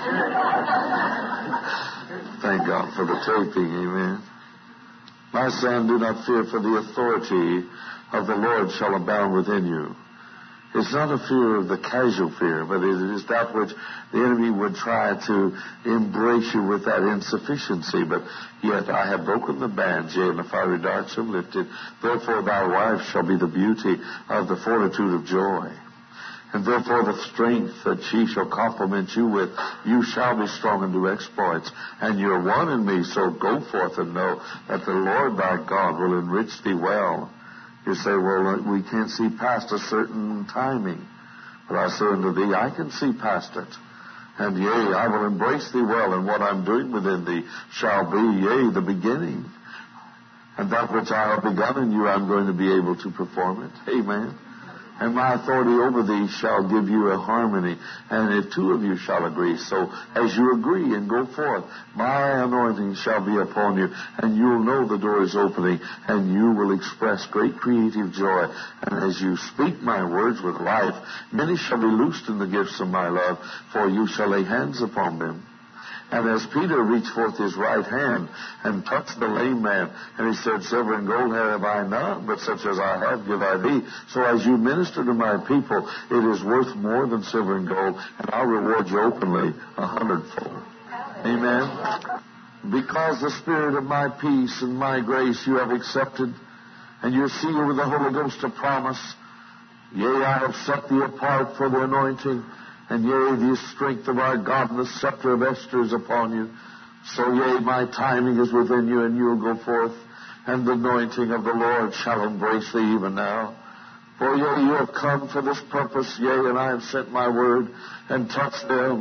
Thank God for the taping, amen. My son, do not fear, for the authority of the Lord shall abound within you. It's not a fear of the casual fear, but it is that which the enemy would try to embrace you with that insufficiency. But yet I have broken the bands, yea, and the fiery darts have lifted. Therefore thy wife shall be the beauty of the fortitude of joy. And therefore the strength that she shall compliment you with, you shall be strong and do exploits. And you're one in me, so go forth and know that the Lord thy God will enrich thee well. You say, well, we can't see past a certain timing. But I say unto thee, I can see past it. And yea, I will embrace thee well, and what I'm doing within thee shall be, yea, the beginning. And that which I have begun in you, I'm going to be able to perform it. Amen. And my authority over thee shall give you a harmony. And if 2 of you shall agree, so as you agree and go forth, my anointing shall be upon you, and you'll know the door is opening, and you will express great creative joy. And as you speak my words with life, many shall be loosed in the gifts of my love, for you shall lay hands upon them. And as Peter reached forth his right hand and touched the lame man, and he said, silver and gold have I none, but such as I have give I thee. So as you minister to my people, it is worth more than silver and gold, and I'll reward you openly 100-fold. Amen. Because the spirit of my peace and my grace you have accepted, and you're sealed with the Holy Ghost of promise. Yea, I have set thee apart for the anointing, and yea, the strength of our God and the scepter of Esther is upon you. So yea, my timing is within you, and you'll go forth, and the anointing of the Lord shall embrace thee even now. For yea, you have come for this purpose, yea, and I have sent my word, and touched them,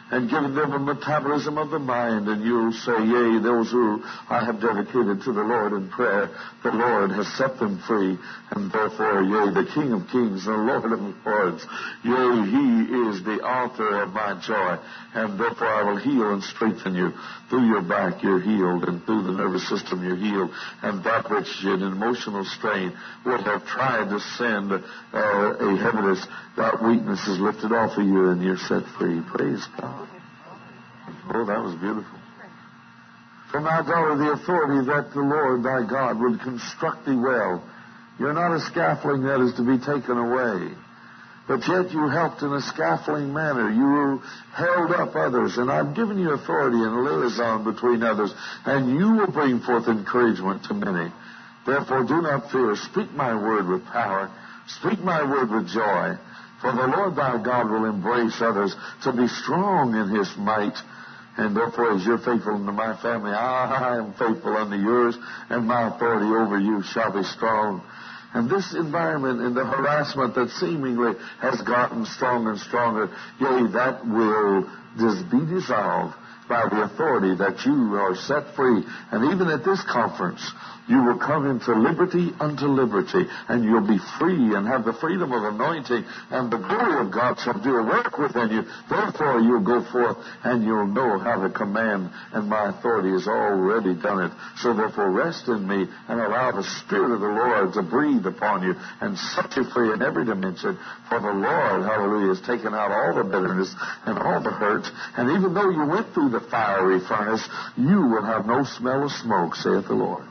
and given them a metabolism of the mind, and you'll say, yea, those who I have dedicated to the Lord in prayer, the Lord has set them free, and therefore, yea, the King of kings and the Lord of lords, yea, he is the author of my joy, and therefore I will heal and strengthen you. Through your back you're healed, and through the nervous system you're healed, and that which in emotional strain would have tried to send a heaviness, that weakness is lifted off of you, and you're set free. Praise God. Oh, that was beautiful. For my daughter, the authority that the Lord thy God would construct thee well. You're not a scaffolding that is to be taken away, but yet you helped in a scaffolding manner. You held up others, and I've given you authority and liaison between others, and you will bring forth encouragement to many. Therefore, do not fear. Speak my word with power. Speak my word with joy. For the Lord thy God will embrace others to be strong in his might. And therefore, as you're faithful unto my family, I am faithful unto yours, and my authority over you shall be strong. And this environment and the harassment that seemingly has gotten stronger and stronger, yea, that will be dissolved by the authority that you are set free. And even at this conference, you will come into liberty unto liberty, and you'll be free and have the freedom of anointing, and the glory of God shall do a work within you. Therefore, you'll go forth, and you'll know how to command, and my authority has already done it. So therefore, rest in me, and allow the Spirit of the Lord to breathe upon you, and set you free in every dimension. For the Lord, hallelujah, has taken out all the bitterness and all the hurt, and even though you went through the fiery furnace, you will have no smell of smoke, saith the Lord.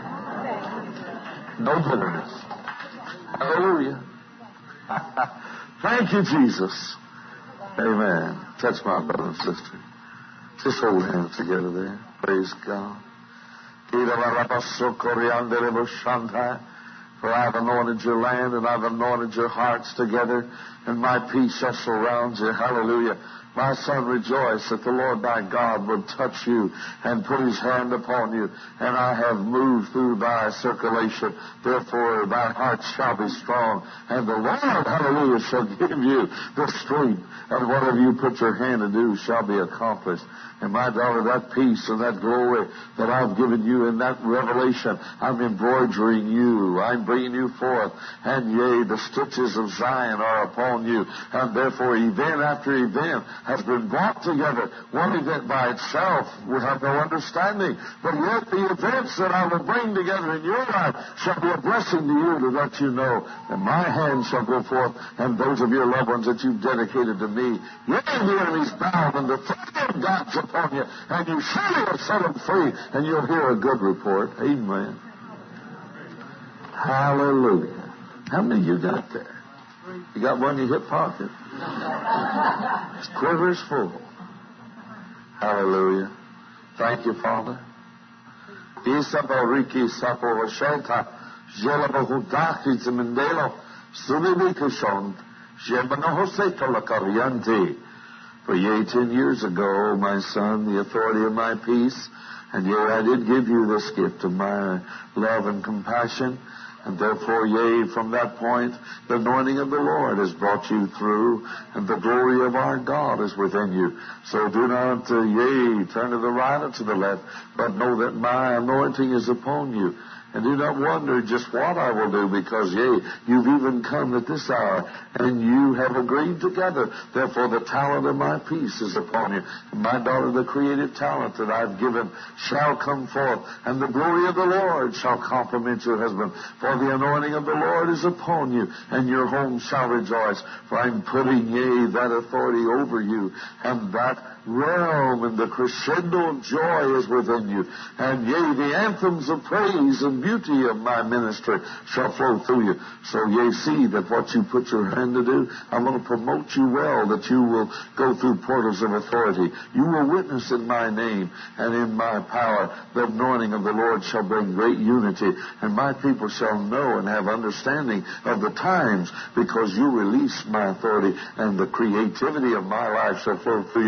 No bitterness. Hallelujah. Thank you, Jesus. Amen. Touch my brother and sister. Just hold hands together there. Praise God. For I've anointed your land, and I've anointed your hearts together, and my peace shall surround you. Hallelujah. My son, rejoice that the Lord thy God would touch you and put his hand upon you, and I have moved through thy circulation. Therefore thy heart shall be strong, and the Lord, hallelujah, shall give you the strength, and whatever you put your hand to do shall be accomplished. And my daughter, that peace and that glory that I've given you in that revelation, I'm embroidering you. I'm bringing you forth. And yea, the stitches of Zion are upon you. And therefore, event after event has been brought together. One event by itself will have no understanding. But yet the events that I will bring together in your life shall be a blessing to you, to let you know that my hand shall go forth, and those of your loved ones that you've dedicated to me. Yea, the enemy's bound, and the fire of God's upon you, and you surely will set them free, and you'll hear a good report. Amen. Hallelujah. How many of you got there? You got one in your hip pocket? His quiver's full. Hallelujah. Thank you, Father. Isabariki saporoshelta, jelabahudaki zemendelo, sulivikashon, jebanohoseka lakariante. For yea, 10 years ago, my son, the authority of my peace, and yea, I did give you this gift of my love and compassion, and therefore, yea, from that point, the anointing of the Lord has brought you through, and the glory of our God is within you. So do not, yea, turn to the right or to the left, but know that my anointing is upon you. And do not wonder just what I will do, because, yea, you've even come at this hour, and you have agreed together. Therefore, the talent of my peace is upon you. And my daughter, the creative talent that I've given shall come forth, and the glory of the Lord shall complement your husband. For the anointing of the Lord is upon you, and your home shall rejoice. For I'm putting, yea, that authority over you, and that realm and the crescendo of joy is within you. And yea, the anthems of praise and beauty of my ministry shall flow through you. So yea, see that what you put your hand to do, I'm going to promote you well, that you will go through portals of authority. You will witness in my name and in my power. The anointing of the Lord shall bring great unity, and my people shall know and have understanding of the times, because you release my authority, and the creativity of my life shall flow through you.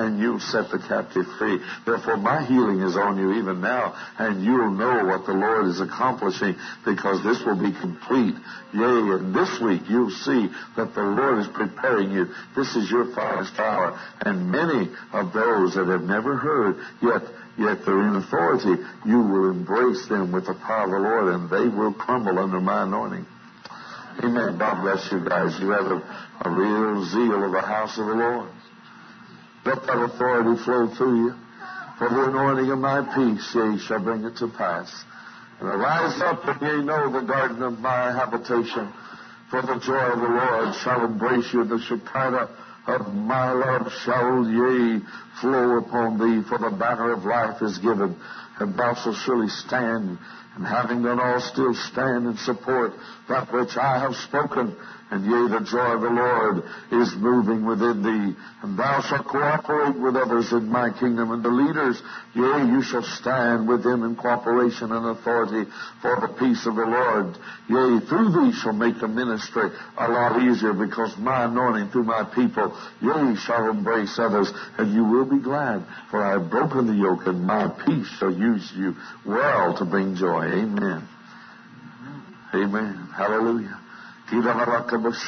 and you'll set the captive free. Therefore, my healing is on you even now, and you'll know what the Lord is accomplishing, because this will be complete. Yea, and this week you'll see that the Lord is preparing you. This is your finest hour. And many of those that have never heard, yet they're in authority, you will embrace them with the power of the Lord, and they will crumble under my anointing. Amen. God bless you guys. You have a real zeal of the house of the Lord. Let that authority flow through you. For the anointing of my peace, yea, shall bring it to pass. And arise up, and ye know the garden of my habitation. For the joy of the Lord shall embrace you. The Shekinah of my love shall, yea, flow upon thee. For the banner of life is given, and thou shalt surely stand. And having done all, still stand and support that which I have spoken. And yea, the joy of the Lord is moving within thee. And thou shalt cooperate with others in my kingdom. And the leaders, yea, you shall stand with them in cooperation and authority for the peace of the Lord. Yea, through thee shall make the ministry a lot easier, because my anointing through my people, yea, shall embrace others. And you will be glad, for I have broken the yoke, and my peace shall use you well to bring joy. Amen. Amen. Hallelujah. Bless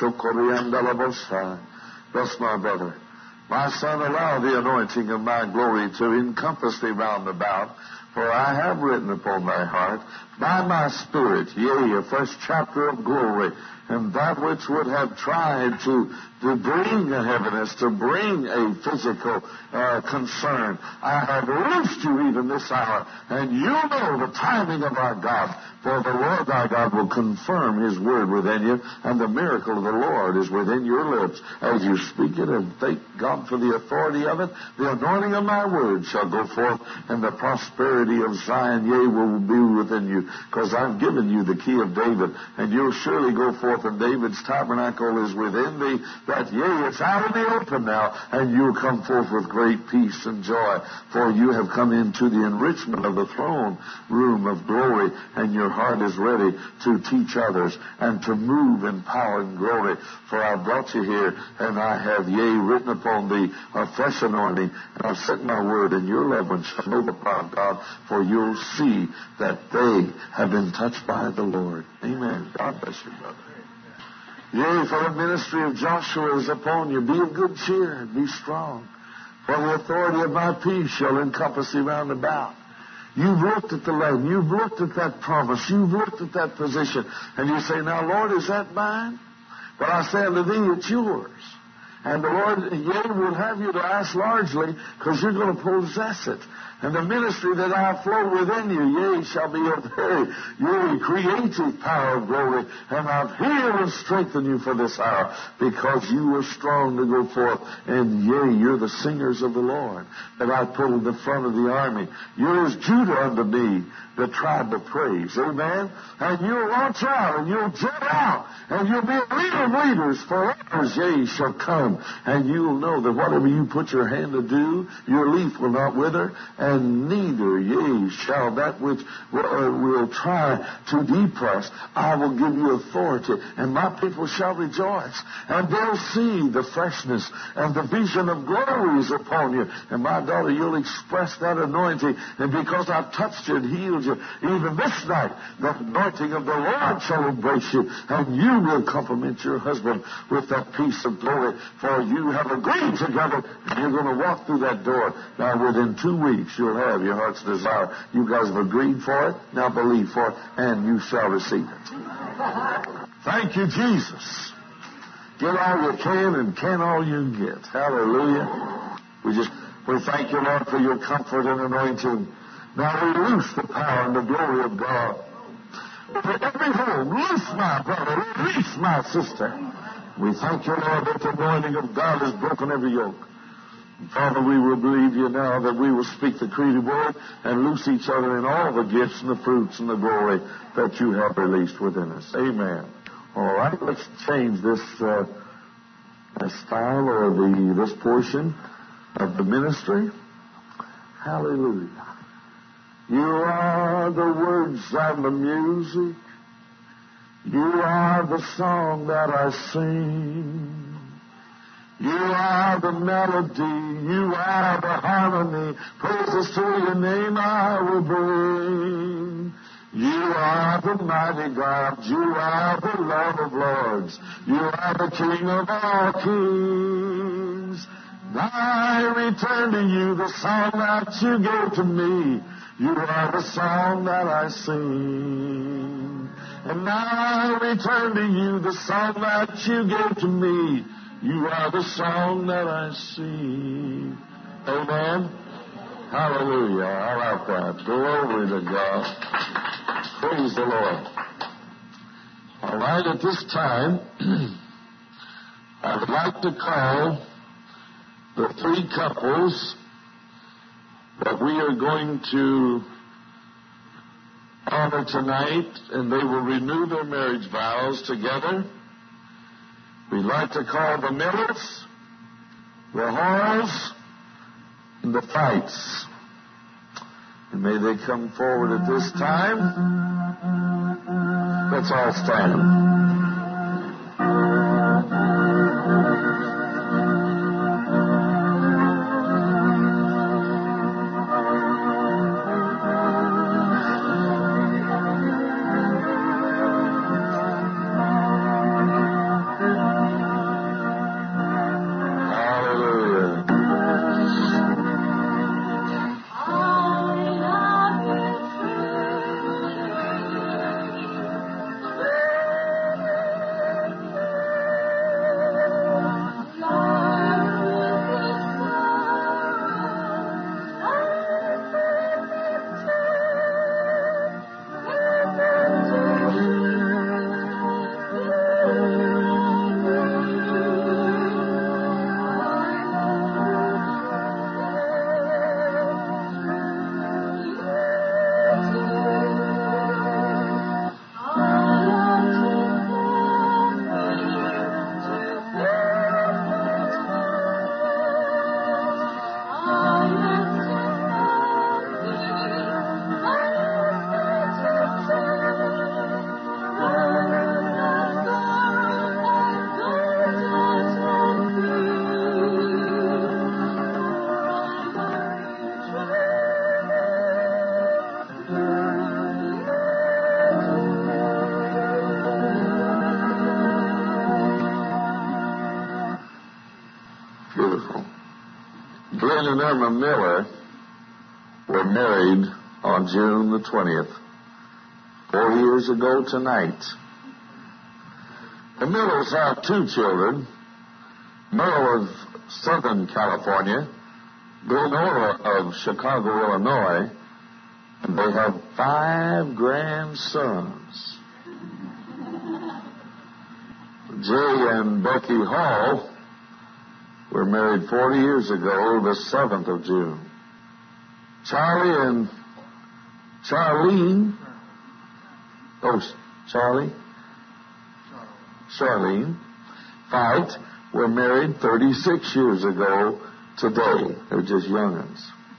my brother. My son, allow the anointing of my glory to encompass thee round about, for I have written upon thy heart by my Spirit, yea, a fresh chapter of glory, and that which would have tried to bring a heaviness, to bring a physical concern, I have loosed you even this hour, and you know the timing of our God. For the Lord thy God will confirm his word within you, and the miracle of the Lord is within your lips as you speak it, and thank God for the authority of it. The anointing of my word shall go forth, and the prosperity of Zion, yea, will be within you, because I've given you the key of David, and you'll surely go forth, and David's tabernacle is within thee, that yea, it's out in the open now, and you'll come forth with great peace and joy, for you have come into the enrichment of the throne room of glory, and your heart is ready to teach others and to move in power and glory. For I brought you here, and I have, yea, written upon thee a fresh anointing, and I've sent my word, and your loved ones shall know the power of God, for you'll see that they have been touched by the Lord. Amen. God bless you, brother. Yea, for the ministry of Joshua is upon you. Be of good cheer and be strong, for the authority of my peace shall encompass thee round about. You've looked at the land. You've looked at that promise. You've looked at that position. And you say, now, Lord, is that mine? But I say unto thee, it's yours. And the Lord, yea, will have you to ask largely, because you're going to possess it. And the ministry that I flow within you, yea, shall be a very, yea, creative power of glory. And I've healed and strengthened you for this hour, because you were strong to go forth. And yea, you're the singers of the Lord that I put in the front of the army. You're as Judah unto me, the tribe of praise. Amen? And you'll launch out, and you'll jet out, and you'll be a leader of leaders, for others, yea, shall come. And you'll know that whatever you put your hand to do, your leaf will not wither, and neither, yea, shall that which will try to depress. I will give you authority, and my people shall rejoice. And they'll see the freshness and the vision of glories upon you. And my daughter, you'll express that anointing. And because I've touched you and healed you, even this night, the anointing of the Lord shall embrace you, and you will compliment your husband with that peace of glory. For you have agreed together, and you're going to walk through that door. Now, within 2 weeks, you'll have your heart's desire. You guys have agreed for it. Now believe for it, and you shall receive it. Thank you, Jesus. Get all you can, and can all you get. Hallelujah. We thank you, Lord, for your comfort and anointing. Now we loose the power and the glory of God. For every home, loose my brother, release my sister. We thank you, Lord, that the anointing of God has broken every yoke. And Father, we will believe you now that we will speak the creative word and loose each other in all the gifts and the fruits and the glory that you have released within us. Amen. All right, let's change this style or this portion of the ministry. Hallelujah. You are the words and the music. You are the song that I sing. You are the melody. You are the harmony. Praises to your name I will bring. You are the mighty God. You are the Lord of lords. You are the King of all kings. I return to you the song that you gave to me. You are the song that I sing. And I return to you the song that you gave to me. You are the song that I sing. Amen. Hallelujah. I like that. Glory to God. Praise the Lord. All right, at this time, I would like to call the three couples that we are going to honor tonight, and they will renew their marriage vows together. We'd like to call the Millers, the Halls, and the Fights. And may they come forward at this time. Let's all stand. Glenn and Irma Miller were married on June the 20th, 4 years ago tonight. The Millers have 2 children, Merle of Southern California, Glenora of Chicago, Illinois, and they have 5 grandsons. Jay and Becky Hall were married 40 years ago, the 7th of June. Charlie and Charlene Fight were married 36 years ago today. They're just young'uns.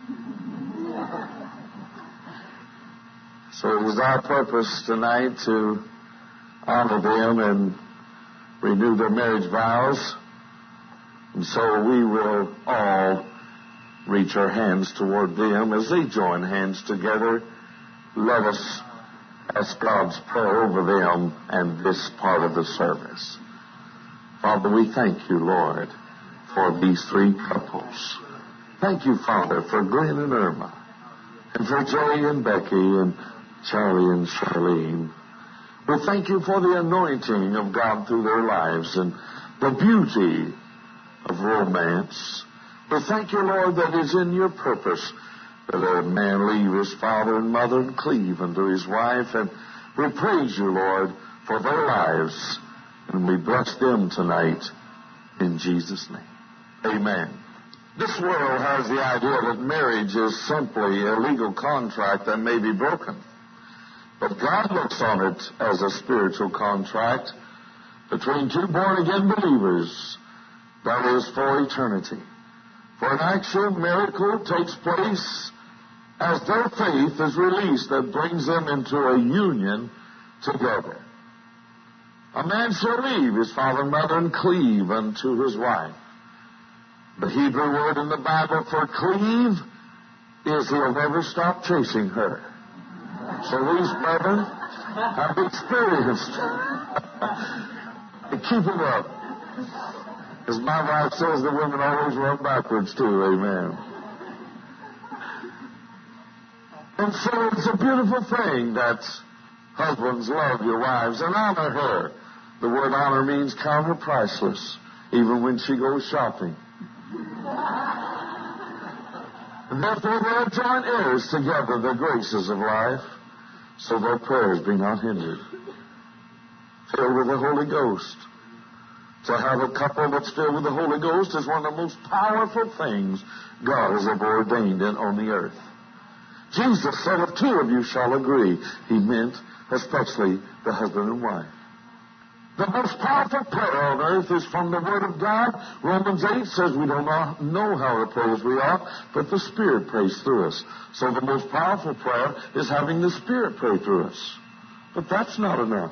So it is our purpose tonight to honor them and renew their marriage vows. And so we will all reach our hands toward them as they join hands together. Let us ask God's prayer over them and this part of the service. Father, we thank you, Lord, for these 3 couples. Thank you, Father, for Glenn and Irma, and for Jay and Becky and Charlie and Charlene. We thank you for the anointing of God through their lives and the beauty of romance. We thank you, Lord, that is in your purpose that a man leave his father and mother and cleave unto his wife. And we praise you, Lord, for their lives. And we bless them tonight in Jesus' name. Amen. This world has the idea that marriage is simply a legal contract that may be broken. But God looks on it as a spiritual contract between 2 born-again believers that is for eternity. For an actual miracle takes place as their faith is released that brings them into a union together. A man shall leave his father and mother and cleave unto his wife, The Hebrew word in the Bible for cleave is he'll never stop chasing her. So these brethren have experienced. Keep it up. As my wife says, the women always run backwards too. Amen. And so it's a beautiful thing that husbands love your wives and honor her. The word honor means count her priceless, even when she goes shopping. And therefore they are joint heirs together, the graces of life, so their prayers be not hindered. Filled with the Holy Ghost. To have a couple that's filled with the Holy Ghost is one of the most powerful things God has ever ordained on the earth. Jesus said, if two of you shall agree, he meant especially the husband and wife. The most powerful prayer on earth is from the Word of God. Romans 8 says we don't know how to pray as we ought, but the Spirit prays through us. So the most powerful prayer is having the Spirit pray through us. But that's not enough.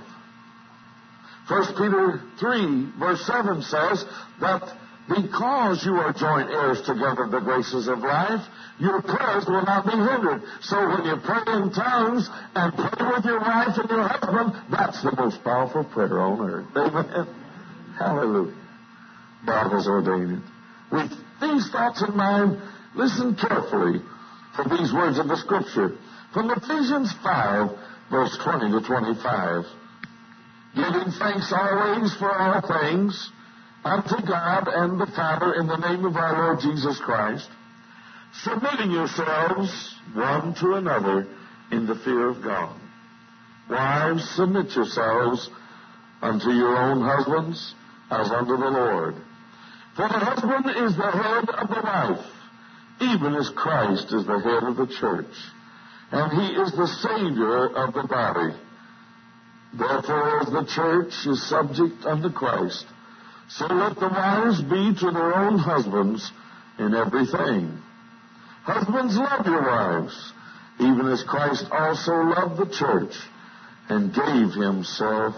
1 Peter 3, verse 7 says that because you are joint heirs together of the graces of life, your prayers will not be hindered. So when you pray in tongues and pray with your wife and your husband, that's the most powerful prayer on earth. Amen. Hallelujah. God has ordained it. With these thoughts in mind, listen carefully for these words of the Scripture. From Ephesians 5, verse 20 to 25. Giving thanks always for all things unto God and the Father in the name of our Lord Jesus Christ, submitting yourselves one to another in the fear of God. Wives, submit yourselves unto your own husbands as unto the Lord. For the husband is the head of the wife, even as Christ is the head of the church, and he is the Savior of the body. Therefore, as the church is subject unto Christ, so let the wives be to their own husbands in everything. Husbands, love your wives, even as Christ also loved the church and gave himself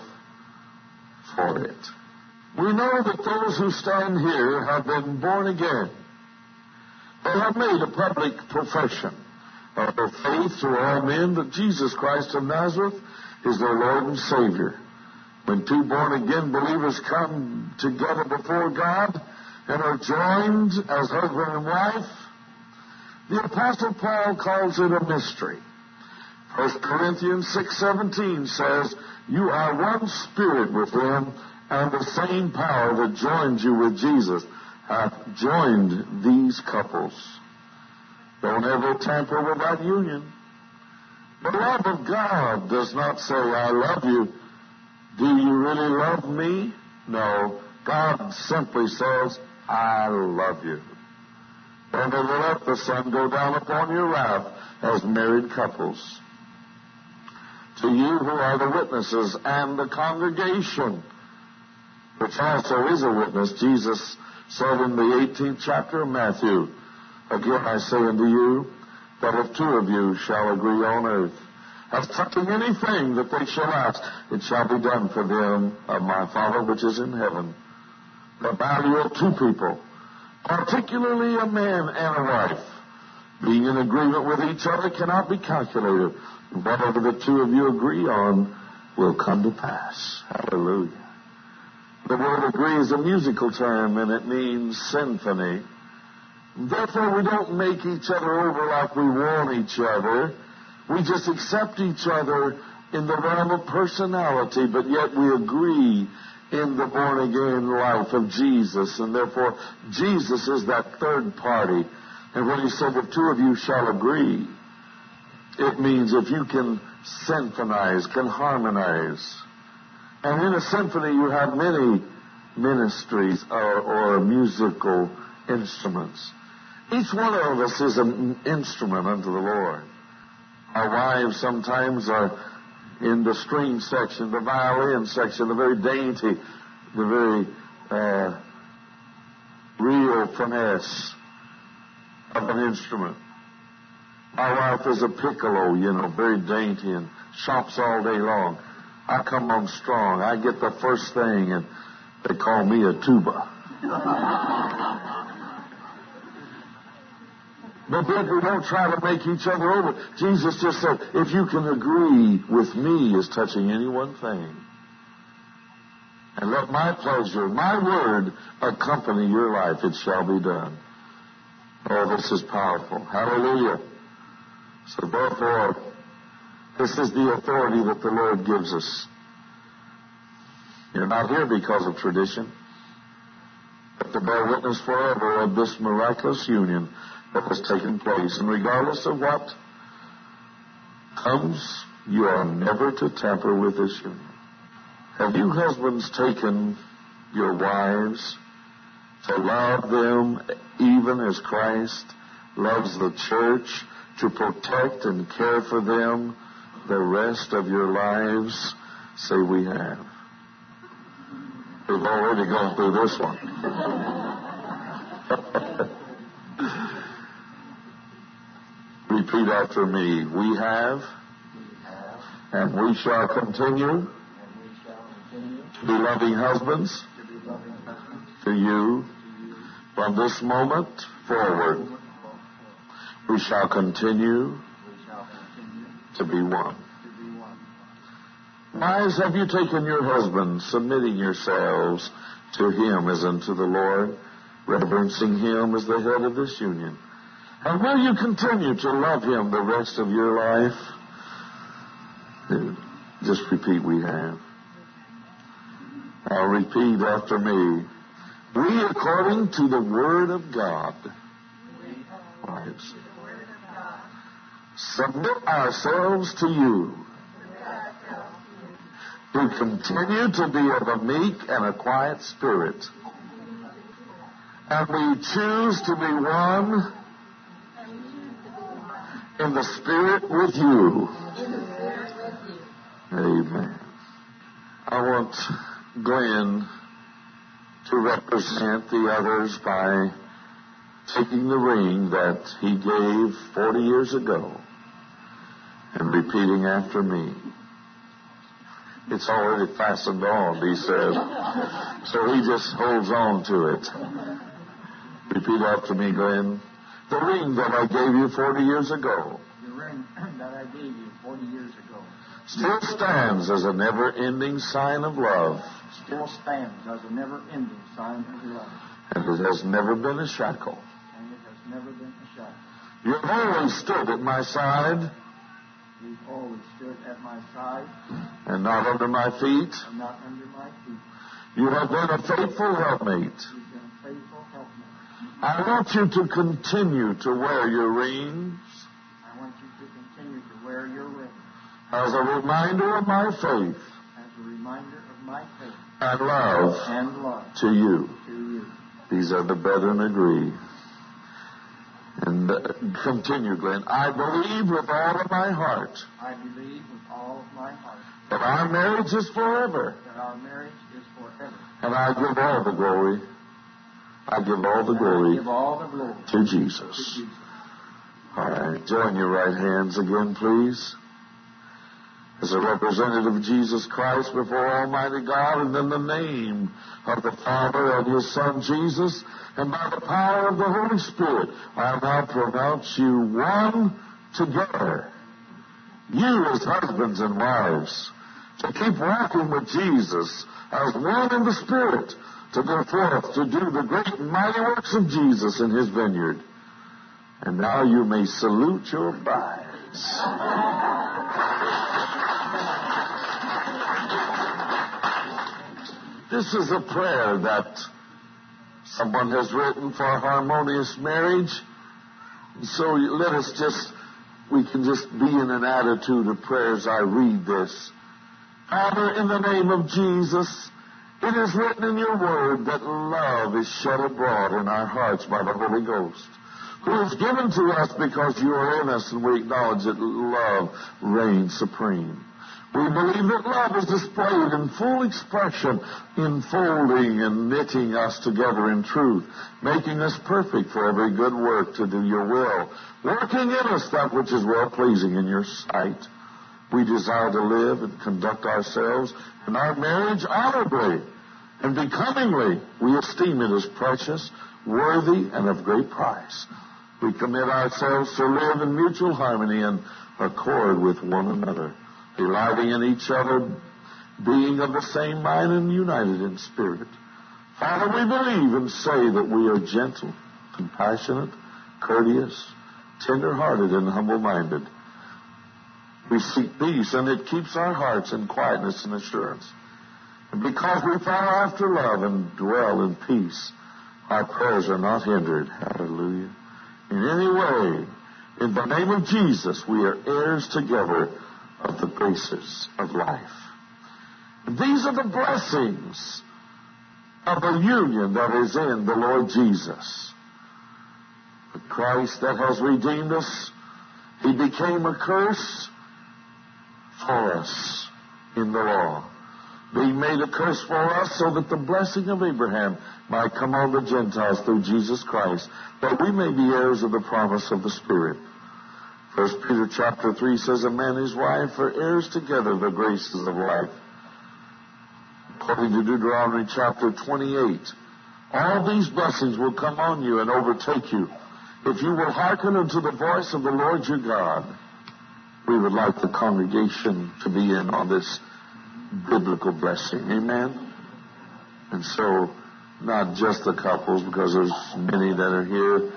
for it. We know that those who stand here have been born again. They have made a public profession of their faith to all men that Jesus Christ of Nazareth is their Lord and Savior. When two born-again believers come together before God and are joined as husband and wife, the Apostle Paul calls it a mystery. 1 Corinthians 6:17 says, you are one spirit with him, and the same power that joined you with Jesus hath joined these couples. Don't ever tamper with that union. The love of God does not say, I love you. Do you really love me? No. God simply says, I love you. Don't ever let the sun go down upon your wrath as married couples. To you who are the witnesses and the congregation, which also is a witness, Jesus said in the 18th chapter of Matthew, again I say unto you, that if two of you shall agree on earth, as touching anything that they shall ask, it shall be done for them of my Father which is in heaven. The value of two people, particularly a man and a wife, being in agreement with each other cannot be calculated. Whatever the two of you agree on will come to pass. Hallelujah. The word agree is a musical term, and it means symphony. Therefore, we don't make each other over like we want each other. We just accept each other in the realm of personality, but yet we agree in the born-again life of Jesus. And therefore, Jesus is that third party. And when he said, if two of you shall agree, it means if you can symphonize, can harmonize. And in a symphony, you have many ministries or musical instruments. Each one of us is an instrument unto the Lord. Our wives sometimes are in the string section, the violin section, the very dainty, the very real finesse of an instrument. Our wife is a piccolo, very dainty and shops all day long. I come on strong. I get the first thing, and they call me a tuba. But then we don't try to make each other over. Jesus just said, if you can agree with me as touching any one thing, and let my pleasure, my word, accompany your life, it shall be done. Oh, this is powerful. Hallelujah. So therefore, this is the authority that the Lord gives us. You're not here because of tradition, but to bear witness forever of this miraculous union that has taken place. And regardless of what comes, you are never to tamper with this union. Have you husbands taken your wives to love them even as Christ loves the church, to protect and care for them the rest of your lives? Say, we have. We've already gone through this one. Repeat after me. We have, and we shall continue to be loving husbands to you from this moment forward. We shall continue to be one. Wives, have you taken your husband, submitting yourselves to him as unto the Lord, reverencing him as the head of this union? And will you continue to love him the rest of your life? Just repeat, we have. Now repeat after me. We, according to the Word of God, wives, submit ourselves to you, who continue to be of a meek and a quiet spirit. And we choose to be one in the Spirit with you. Amen. I want Glenn to represent the others by taking the ring that he gave 40 years ago and repeating after me. It's already fastened on, he said. So he just holds on to it. Repeat after me, Glenn. The ring that I gave you 40 years ago. The ring that I gave you 40 years ago. Still stands as a never-ending sign of love. Still stands as a never-ending sign of love. And it has never been a shackle. And it has never been a shackle. You've always stood at my side. You've always stood at my side. And not under my feet. And not under my feet. You have been a faithful helpmate. You've been a faithful helpmate. I want you to continue to wear your rings. I want you to continue to wear your ring. As a reminder of my faith. As a reminder of my faith. And love. And love. To you. To you. These are the brethren agree. And continue, Glenn. I believe with all of my heart. I believe with all of my heart. That our marriage is forever. That our marriage is forever. And I give all the glory. I give all the glory. I give all the glory to Jesus. All right. Join your right hands again, please. As a representative of Jesus Christ before Almighty God, and in the name of the Father and His Son Jesus, and by the power of the Holy Spirit, I now pronounce you one together. You as husbands and wives, to keep walking with Jesus as one in the Spirit, to go forth to do the great and mighty works of Jesus in His vineyard. And now you may salute your brides. This is a prayer that someone has written for harmonious marriage. So let us we can just be in an attitude of prayer as I read this. Father, in the name of Jesus, it is written in your word that love is shed abroad in our hearts by the Holy Ghost, who is given to us because you are in us, and we acknowledge that love reigns supreme. We believe that love is displayed in full expression, enfolding and knitting us together in truth, making us perfect for every good work to do your will, working in us that which is well-pleasing in your sight. We desire to live and conduct ourselves in our marriage honorably and becomingly. We esteem it as precious, worthy, and of great price. We commit ourselves to live in mutual harmony and accord with one another, delighting in each other, being of the same mind and united in spirit. Father, we believe and say that we are gentle, compassionate, courteous, tender-hearted, and humble-minded. We seek peace, and it keeps our hearts in quietness and assurance. And because we follow after love and dwell in peace, our prayers are not hindered. Hallelujah. In any way, in the name of Jesus, we are heirs together of the graces of life. And these are the blessings of the union that is in the Lord Jesus. The Christ that has redeemed us, He became a curse for us in the law, being made a curse for us so that the blessing of Abraham might come on the Gentiles through Jesus Christ, that we may be heirs of the promise of the Spirit. 1 Peter chapter 3 says, a man and his wife are heirs together of the graces of life. According to Deuteronomy chapter 28, all these blessings will come on you and overtake you if you will hearken unto the voice of the Lord your God. We would like the congregation to be in on this biblical blessing. Amen? And so, not just the couples, because there's many that are here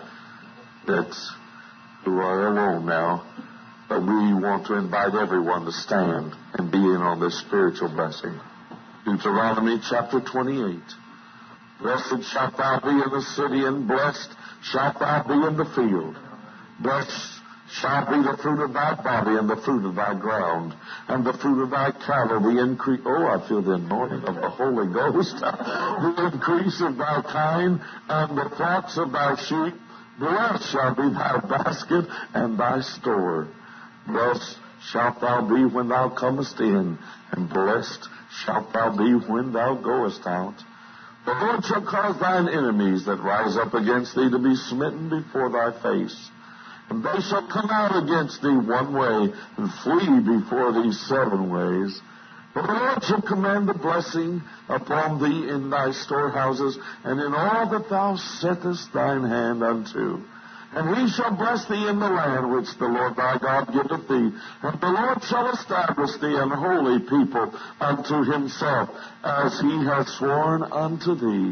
who are alone now, but we want to invite everyone to stand and be in on this spiritual blessing. Deuteronomy chapter 28. Blessed shalt thou be in the city, and blessed shalt thou be in the field. Blessed shall be the fruit of thy body, and the fruit of thy ground, and the fruit of thy cattle, the increase. Oh, I feel the anointing of the Holy Ghost. The increase of thy kind, and the flocks of thy sheep. Blessed shall be thy basket and thy store. Blessed shalt thou be when thou comest in, and blessed shalt thou be when thou goest out. The Lord shall cause thine enemies that rise up against thee to be smitten before thy face. And they shall come out against thee one way, and flee before thee 7 ways. For the Lord shall command the blessing upon thee in thy storehouses, and in all that thou settest thine hand unto. And He shall bless thee in the land which the Lord thy God giveth thee. And the Lord shall establish thee an holy people unto Himself, as He hath sworn unto thee.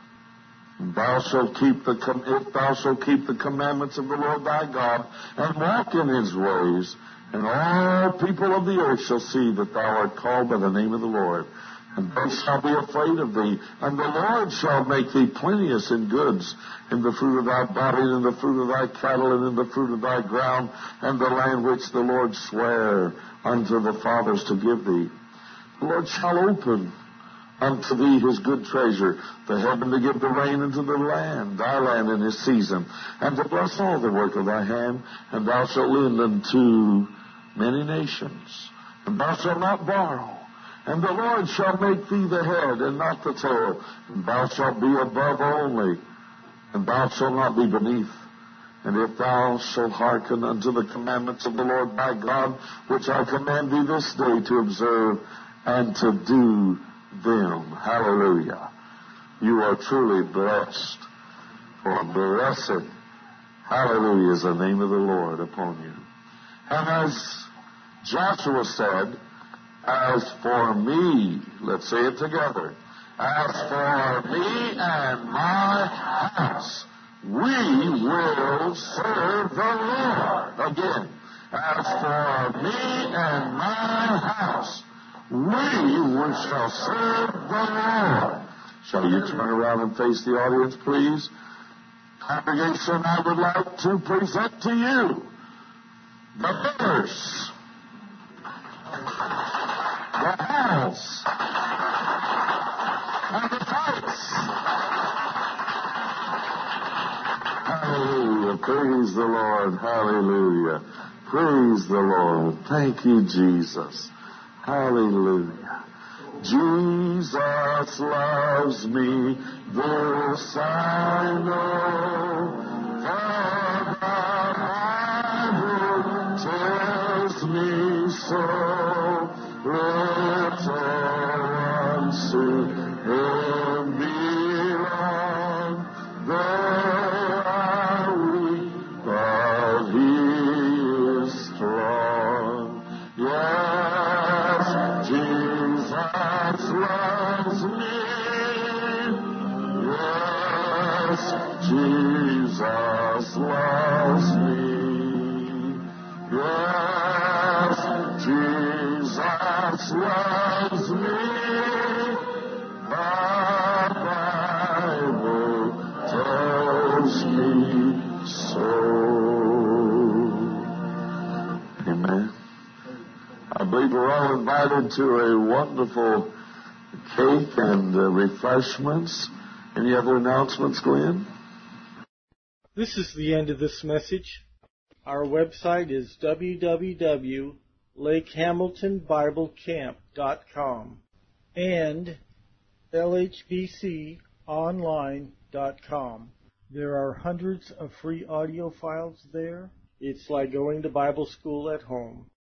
And thou shalt keep if thou shalt keep the commandments of the Lord thy God, and walk in His ways, and all people of the earth shall see that thou art called by the name of the Lord. And they shall be afraid of thee. And the Lord shall make thee plenteous in goods, in the fruit of thy body, and in the fruit of thy cattle, and in the fruit of thy ground, and the land which the Lord sware unto the fathers to give thee. The Lord shall open unto thee His good treasure, the heaven to give the rain unto the land, thy land in his season, and to bless all the work of thy hand. And thou shalt lend unto many nations, and thou shalt not borrow. And the Lord shall make thee the head, and not the tail. And thou shalt be above only, and thou shalt not be beneath. And if thou shalt hearken unto the commandments of the Lord thy God, which I command thee this day to observe and to do them. Hallelujah. You are truly blessed. For blessed, hallelujah, is the name of the Lord upon you. And as Joshua said, as for me, let's say it together, as for me and my house, we will serve the Lord. Again, as for me and my house, we shall serve the Lord. Shall you turn around and face the audience, please? Congregation, I would like to present to you the verse, the house, and the tights. Hallelujah. Praise the Lord. Hallelujah. Praise the Lord. Thank you, Jesus. Hallelujah. Jesus loves me, this I know, for the Bible tells me so. Little ones to Him belong, they are weak Yes, Jesus loves me. Yes, Jesus loves me. Yes, Jesus loves me. The Bible tells me so. Amen. I believe we're all invited to a wonderful cake and refreshments. Any other announcements, Glenn? This is the end of this message. Our website is www.lakehamiltonbiblecamp.com and lhbconline.com. There are hundreds of free audio files there. It's like going to Bible school at home.